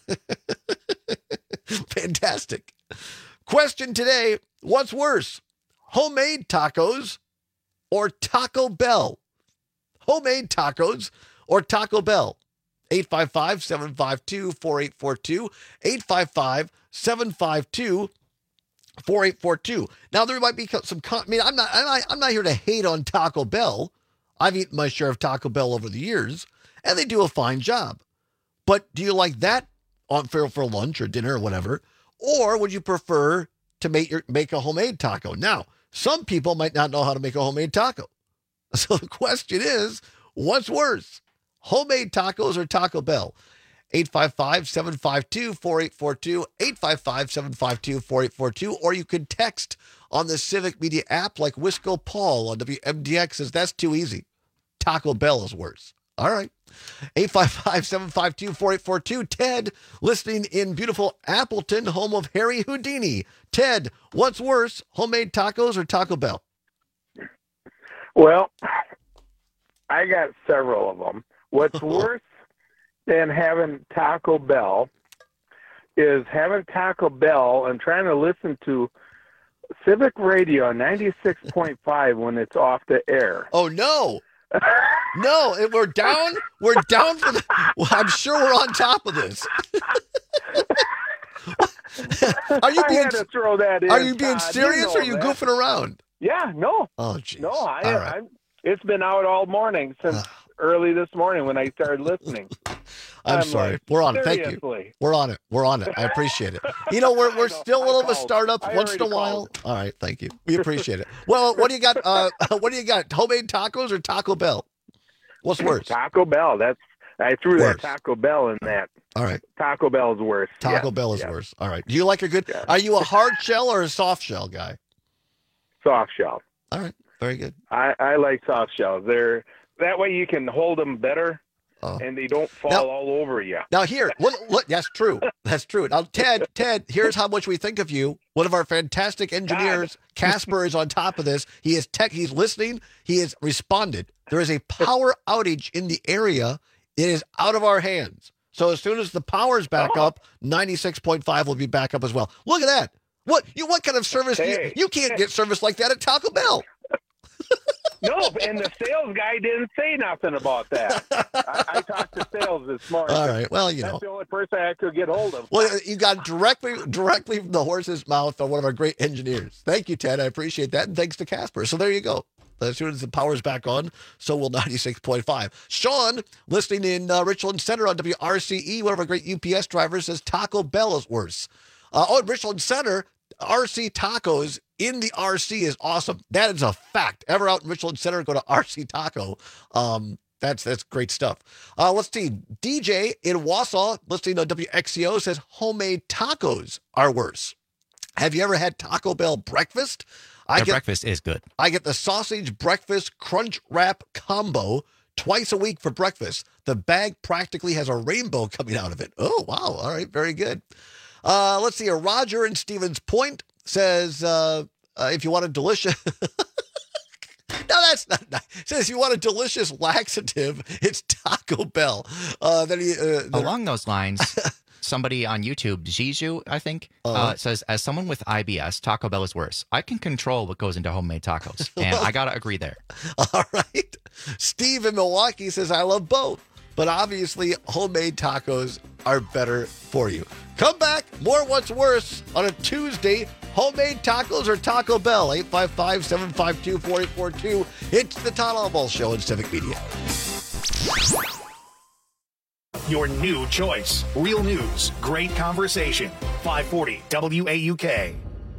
Fantastic. Question today, what's worse, homemade tacos or Taco Bell? Homemade tacos or Taco Bell? eight five five, seven five two, four eight four two, eight five five, seven five two, four eight four two. Now, there might be some, I mean, I'm not, I'm not, I'm not here to hate on Taco Bell. I've eaten my share of Taco Bell over the years, and they do a fine job. But do you like that on for, for lunch or dinner or whatever? Or would you prefer to make your make a homemade taco? Now, some people might not know how to make a homemade taco. So the question is, what's worse, homemade tacos or Taco Bell? eight five five, seven five two, four eight four two, eight five five, seven five two, four eight four two, or you could text on the Civic Media app like Wisco Paul on W M D X says, that's too easy. Taco Bell is worse. All right. eight five five, seven five two, four eight four two. Ted, listening in beautiful Appleton, home of Harry Houdini. Ted, what's worse, homemade tacos or Taco Bell? Well, I got several of them. What's worse than having Taco Bell is having Taco Bell and trying to listen to Civic Radio ninety-six point five when it's off the air. Oh, no. No, and we're down. We're down for the. Well, I'm sure we're on top of this. Are you being? I had to throw that in. Are you being Todd. serious, You know or are you that. goofing around? Yeah, no. Oh, geez. No, I. All right. I'm, it's been out all morning since early this morning when I started listening. I'm, I'm sorry. like, We're on it. Thank you. seriously. We're on it. We're on it. I appreciate it. You know, we're we're still a little of a startup I once in a already while. called. All right. Thank you. We appreciate it. Well, what do you got? Uh, what do you got? Homemade tacos or Taco Bell? What's worse? Taco Bell. That's I threw Worse. that Taco Bell in that. All right. Taco Bell's worse. Taco Yeah, Bell is yeah. worse. All right. Do you like a good? Are you a hard shell or a soft shell guy? Soft shell. All right. Very good. I, I like soft shells. They're that way you can hold them better, Oh. and they don't fall Now- all over you. Now here, look, look, that's true. That's true. Now, Ted, Ted, here's how much we think of you. One of our fantastic engineers, Casper, is on top of this. He is tech. He's listening. He has responded. There is a power outage in the area. It is out of our hands. So as soon as the power's back Oh. up, ninety-six point five will be back up as well. Look at that. What you? What kind of service? You, Hey. you can't get service like that at Taco Bell. No, and the sales guy didn't say nothing about that. I, I talked to sales this morning. All right. Well, you That's know. the only person I could get hold of. Well, you got directly directly from the horse's mouth on one of our great engineers. Thank you, Ted. I appreciate that. And thanks to Casper. So there you go. As soon as the power's back on, so will ninety-six point five. Sean, listening in uh, Richland Center on W R C E, one of our great U P S drivers, says Taco Bell is worse. Uh, oh, in Richland Center, R C Tacos in the R C is awesome. That is a fact. Ever out in Richland Center, go to R C Taco. Um, that's that's great stuff. Uh, let's see. D J in Wausau, listening on W X C O, says homemade tacos are worse. Have you ever had Taco Bell breakfast? I Their get, breakfast is good. I get the sausage breakfast crunch wrap combo twice a week for breakfast. The bag practically has a rainbow coming out of it. Oh, wow. All right. Very good. Uh, let's see. Roger in Stevens Point says, uh, uh, if you want a delicious... No, that's not nice. Says if you want a delicious laxative, it's Taco Bell. Uh, then he, uh, then- Along those lines, somebody on YouTube, Jiju, I think, Uh-huh. uh, says, as someone with I B S, Taco Bell is worse. I can control what goes into homemade tacos. And I got to agree there. All right. Steve in Milwaukee says, I love both, but obviously homemade tacos are better for you. Come back. More What's Worse on a Tuesday. Homemade tacos or Taco Bell? eight five five, seven five two, four eight four two. It's the Todd Oswalt Show in Civic Media. Your new choice. Real news. Great conversation. five forty W A U K.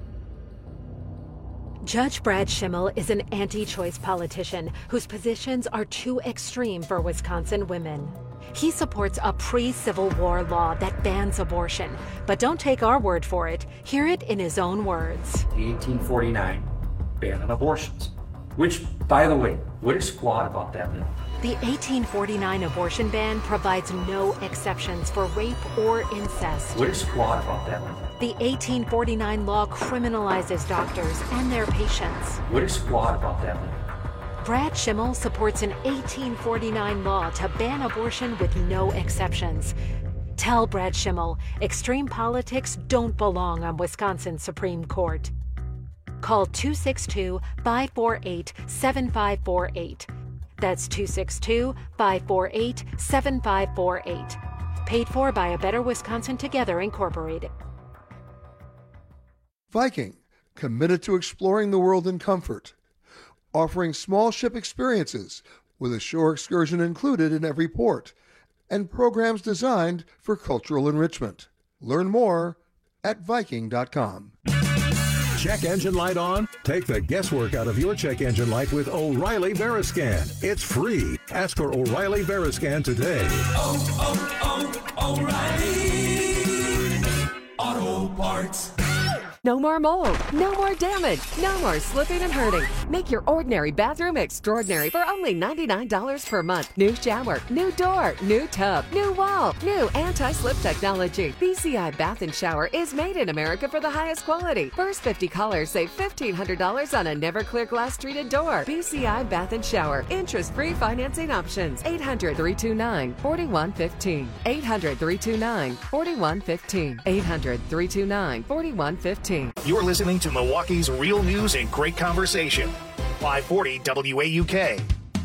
Judge Brad Schimmel is an anti-choice politician whose positions are too extreme for Wisconsin women. He supports a pre-Civil War law that bans abortion. But don't take our word for it. Hear it in his own words. The eighteen forty-nine ban on abortions. Which, by the way, what is flawed about that bill? The eighteen forty-nine abortion ban provides no exceptions for rape or incest. What is flawed about that bill? The eighteen forty-nine law criminalizes doctors and their patients. What is flawed about that bill? Brad Schimmel supports an eighteen forty-nine law to ban abortion with no exceptions. Tell Brad Schimmel, extreme politics don't belong on Wisconsin's Supreme Court. Call two six two, five four eight, seven five four eight. That's two six two, five four eight, seven five four eight. Paid for by A Better Wisconsin Together, Incorporated. Viking, committed to exploring the world in comfort. Offering small ship experiences with a shore excursion included in every port, and programs designed for cultural enrichment. Learn more at Viking dot com. Check engine light on? Take the guesswork out of your check engine light with O'Reilly Veriscan. It's free. Ask for O'Reilly Veriscan today. Oh, oh, oh, O'Reilly Auto Parts. No more mold, no more damage, no more slipping and hurting. Make your ordinary bathroom extraordinary for only ninety-nine dollars per month. New shower, new door, new tub, new wall, new anti-slip technology. B C I Bath and Shower is made in America for the highest quality. First fifty callers save fifteen hundred dollars on a never clear glass treated door. B C I Bath and Shower. Interest-free financing options. eight hundred, three two nine, four one one five. eight hundred, three two nine, four one one five. eight hundred, three two nine, four one one five. You're listening to Milwaukee's real news and great conversation. five forty W A U K.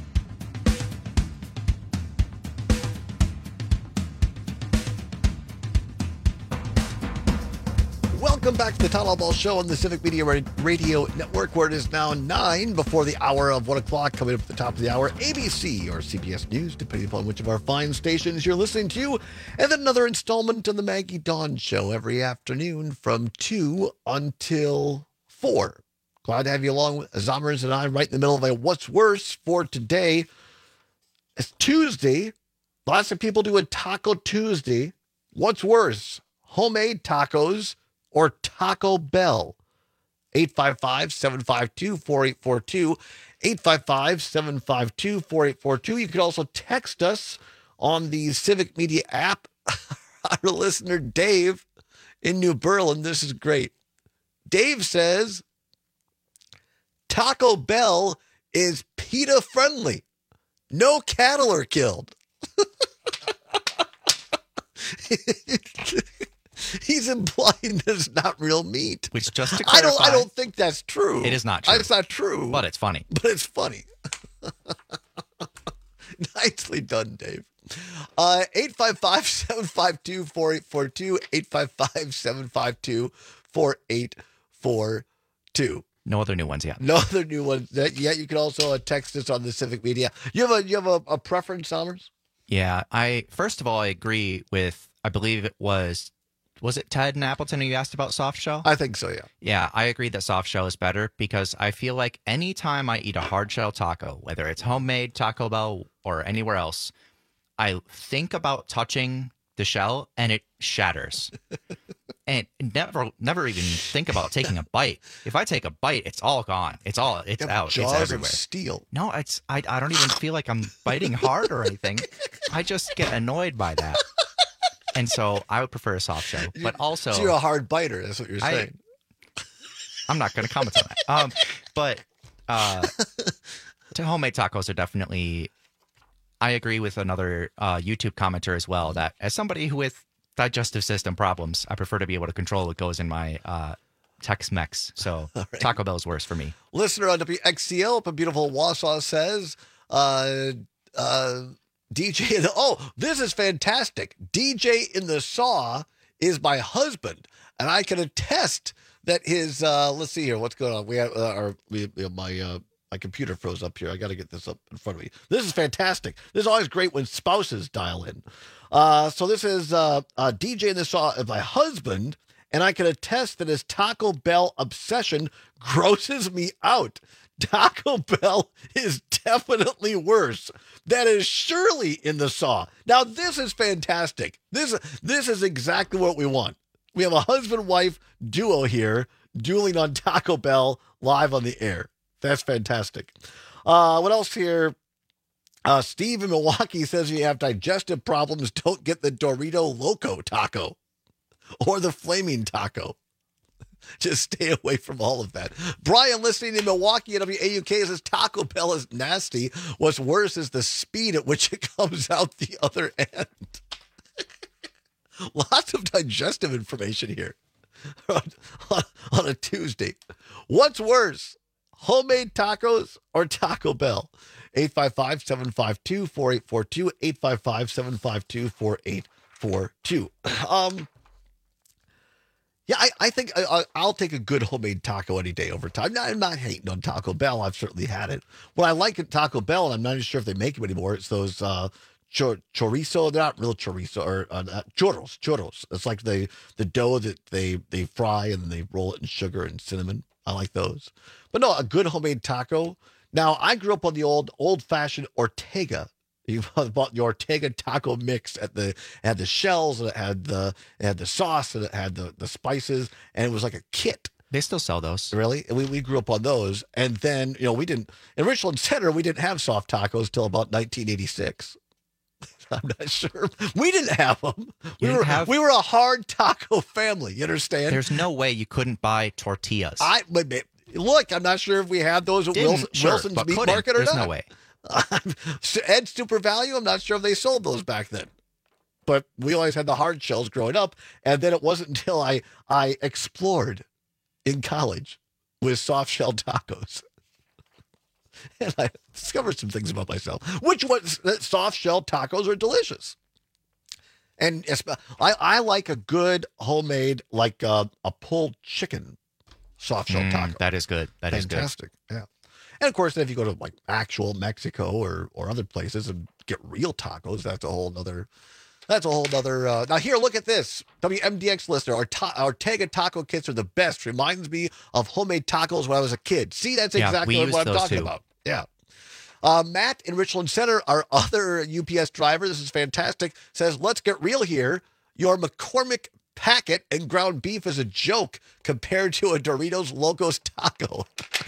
Welcome back to the Town Hall Ball Show on the Civic Media Radio Network, where it is now nine before the hour of one o'clock. Coming up at the top of the hour, A B C or C B S News, depending upon which of our fine stations you're listening to. And then another installment of the Maggie Dawn Show every afternoon from two until four. Glad to have you along with Zomers and I right in the middle of a What's Worse for today. It's Tuesday. Lots of people doing Taco Tuesday. What's worse, homemade tacos or Taco Bell? eight five five, seven five two, four eight four two, eight five five, seven five two, four eight four two. You can also text us on the Civic Media app. Our listener, Dave, in New Berlin, this is great. Dave says, Taco Bell is PETA friendly. No cattle are killed. He's implying that it's not real meat. Which, just to I clarify, don't. I don't think that's true. It is not true. It's not true. But it's funny. But it's funny. Nicely done, Dave. Uh, eight five five, seven five two, four eight four two, eight five five, seven five two, four eight four two. No other new ones yet. No other new ones yet. You can also uh, text us on the Civic Media. You have a you have a, a preference, Summers? Yeah. I first of all, I agree with. I believe it was. Was it Ted and Appleton who you asked about soft shell? I think so, yeah. Yeah, I agree that soft shell is better because I feel like anytime I eat a hard shell taco, whether it's homemade, Taco Bell, or anywhere else, I think about touching the shell and it shatters. And never never even think about taking a bite. If I take a bite, it's all gone. It's all, it's out. Jaws it's everywhere. Of steel. No, it's I, I don't even feel like I'm biting hard or anything. I just get annoyed by that. And so I would prefer a soft shell, but also so you're a hard biter. That's what you're saying. I, I'm not going to comment on that. Um, but uh, to homemade tacos are definitely. I agree with another uh, YouTube commenter as well that as somebody who with digestive system problems, I prefer to be able to control what goes in my uh, Tex-Mex. So right. Taco Bell is worse for me. Listener on W X C L up in beautiful Wausau says. Uh, uh, D J in the, oh, this is fantastic. D J in the Saw is my husband, and I can attest that his, uh, let's see here, what's going on? We have, uh, our, we, we have my, uh, my computer froze up here. I got to get this up in front of me. This is fantastic. This is always great when spouses dial in. Uh, so this is uh, uh, D J in the Saw is my husband, and I can attest that his Taco Bell obsession grosses me out. Taco Bell is definitely worse. That is surely in the saw. Now, this is fantastic. This, this is exactly what we want. We have a husband-wife duo here dueling on Taco Bell live on the air. That's fantastic. Uh, what else here? Uh, Steve in Milwaukee says if you have digestive problems, don't get the Dorito Loco taco or the Flaming Taco. Just stay away from all of that. Brian, listening in Milwaukee at W A U K, says Taco Bell is nasty. What's worse is the speed at which it comes out the other end. Lots of digestive information here on, on, on a Tuesday. What's worse, homemade tacos or Taco Bell? eight five five, seven five two, four eight four two, eight five five, seven five two, four eight four two. Um... Yeah, I, I think I, I'll take a good homemade taco any day over time. Now, I'm not hating on Taco Bell. I've certainly had it. What I like at Taco Bell, and I'm not even sure if they make them anymore, it's those uh, chor- chorizo. They're not real chorizo, or uh, churros. Churros. It's like the, the dough that they, they fry and then they roll it in sugar and cinnamon. I like those. But no, a good homemade taco. Now, I grew up on the old old-fashioned Ortega. You bought the Ortega taco mix at the it had the shells, and it had the it had the sauce, and it had the, the spices, and it was like a kit. They still sell those. Really? And we, we grew up on those. And then, you know, we didn't in Richland Center, we didn't have soft tacos till about nineteen eighty-six. I'm not sure. We didn't have them. We You were have- we were a hard taco family. You understand? There's no way you couldn't buy tortillas. I but, look, I'm not sure if we had those at Didn't, Wilson, sure, Wilson's but Meat couldn't. Market or There's not. no way. Ed Super Value, I'm not sure if they sold those back then. But we always had the hard shells growing up. And then it wasn't until I, I explored in college with soft shell tacos. And I discovered some things about myself, which was that soft shell tacos are delicious. And I, I like a good homemade, like uh, a pulled chicken soft shell Mm, taco. that is good. That is good. Fantastic. Yeah. And of course, if you go to like actual Mexico or, or other places and get real tacos, that's a whole nother, that's a whole nother. Uh, now here, look at this. W M D X listener, our ta- Ortega taco kits are the best. Reminds me of homemade tacos when I was a kid. See, that's Yeah, exactly we what use I'm those talking too. about. Yeah. Uh, Matt in Richland Center, our other U P S driver, this is fantastic, says, let's get real here. Your McCormick packet and ground beef is a joke compared to a Doritos Locos taco.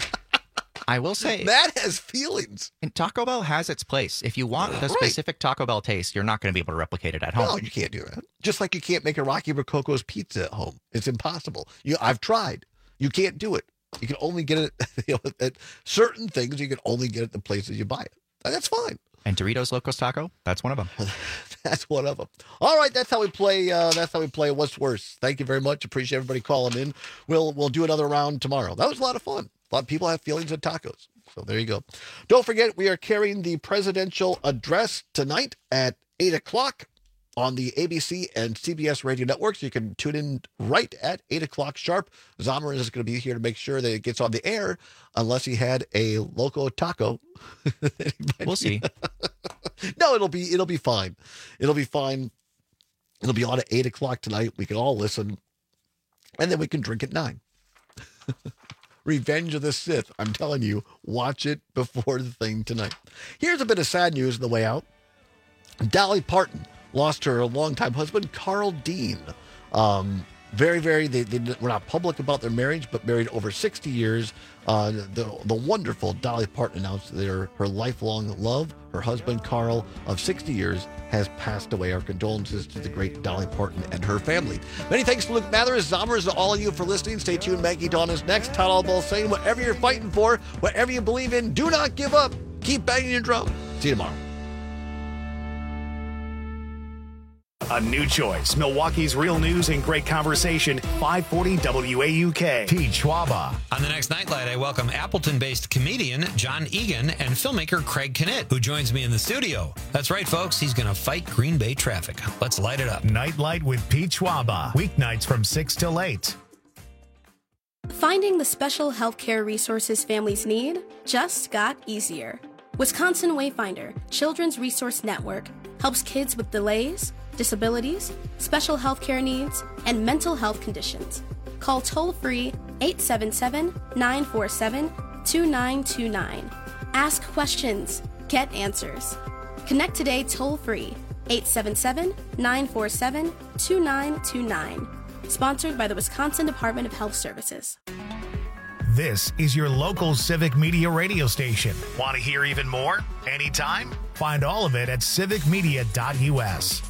I will say Matt has feelings. And Taco Bell has its place. If you want the Right. specific Taco Bell taste, you're not going to be able to replicate it at home. No, you can't do that. Just like you can't make a Rocky Rococo's pizza at home. It's impossible. You, I've tried. You can't do it. You can only get it you know, at certain things. You can only get it at the places you buy it. And that's fine. And Doritos Locos Taco, that's one of them. That's one of them. All right, that's how we play. Uh, that's how we play. What's worse? Thank you very much. Appreciate everybody calling in. We'll we'll do another round tomorrow. That was a lot of fun. A lot of people have feelings of tacos. So there you go. Don't forget, we are carrying the presidential address tonight at eight o'clock on the A B C and C B S radio networks. You can tune in right at eight o'clock sharp. Zomer is going to be here to make sure that it gets on the air, unless he had a loco taco. We'll see. No, it'll be it'll be fine. It'll be fine. It'll be on at eight o'clock tonight. We can all listen, and then we can drink at nine. Revenge of the Sith. I'm telling you, watch it before the thing tonight. Here's a bit of sad news on the way out. Dolly Parton lost her longtime husband, Carl Dean. Um, very, very, they, they were not public about their marriage, but married over sixty years. Uh, the, the wonderful Dolly Parton announced that her, her lifelong love, her husband, Carl, of sixty years, has passed away. Our condolences to the great Dolly Parton and her family. Many thanks to Luke Mathers, Zommers, and all of you for listening. Stay tuned. Maggie Dawn is next. Todd Allball saying, whatever you're fighting for, whatever you believe in, do not give up. Keep banging your drum. See you tomorrow. A new choice. Milwaukee's real news and great conversation. five forty W A U K. Pete Schwaba. On the next Nightlight, I welcome Appleton-based comedian John Egan and filmmaker Craig Knitt, who joins me in the studio. That's right, folks. He's going to fight Green Bay traffic. Let's light it up. Nightlight with Pete Schwaba. Weeknights from six till eight. Finding the special healthcare resources families need just got easier. Wisconsin Wayfinder Children's Resource Network helps kids with delays, disabilities, special healthcare needs, and mental health conditions. Call toll-free eight seven seven, nine four seven, two nine two nine. Ask questions. Get answers. Connect today toll-free. eight seven seven, nine four seven, two nine two nine. Sponsored by the Wisconsin Department of Health Services. This is your local Civic Media radio station. Want to hear even more? Anytime? Find all of it at civic media dot U S.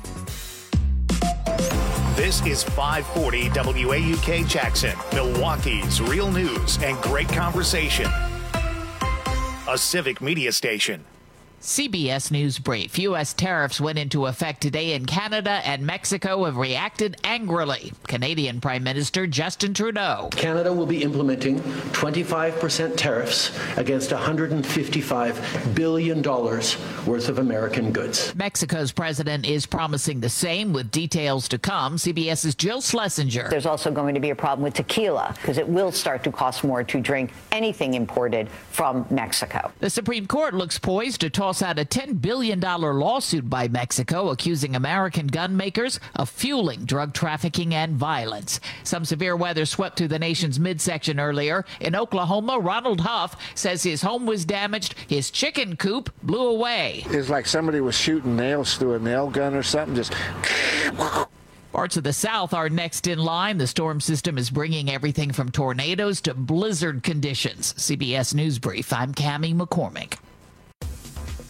This is five forty W A U K Jackson, Milwaukee's real news and great conversation. A Civic Media station. C B S News Brief. U S tariffs went into effect today in Canada, and Mexico have reacted angrily. Canadian Prime Minister Justin Trudeau. Canada will be implementing twenty-five percent tariffs against one hundred fifty-five billion dollars worth of American goods. Mexico's president is promising the same, with details to come. CBS's Jill Schlesinger. There's also going to be a problem with tequila, because it will start to cost more to drink anything imported from Mexico. The Supreme Court looks poised to toss out a ten billion dollars lawsuit by Mexico accusing American gun makers of fueling drug trafficking and violence. Some severe weather swept through the nation's midsection earlier. In Oklahoma, Ronald Huff says his home was damaged. His chicken coop blew away. It's like somebody was shooting nails through a nail gun or something, just... Parts of the South are next in line. The storm system is bringing everything from tornadoes to blizzard conditions. C B S News Brief, I'm Cammie McCormick.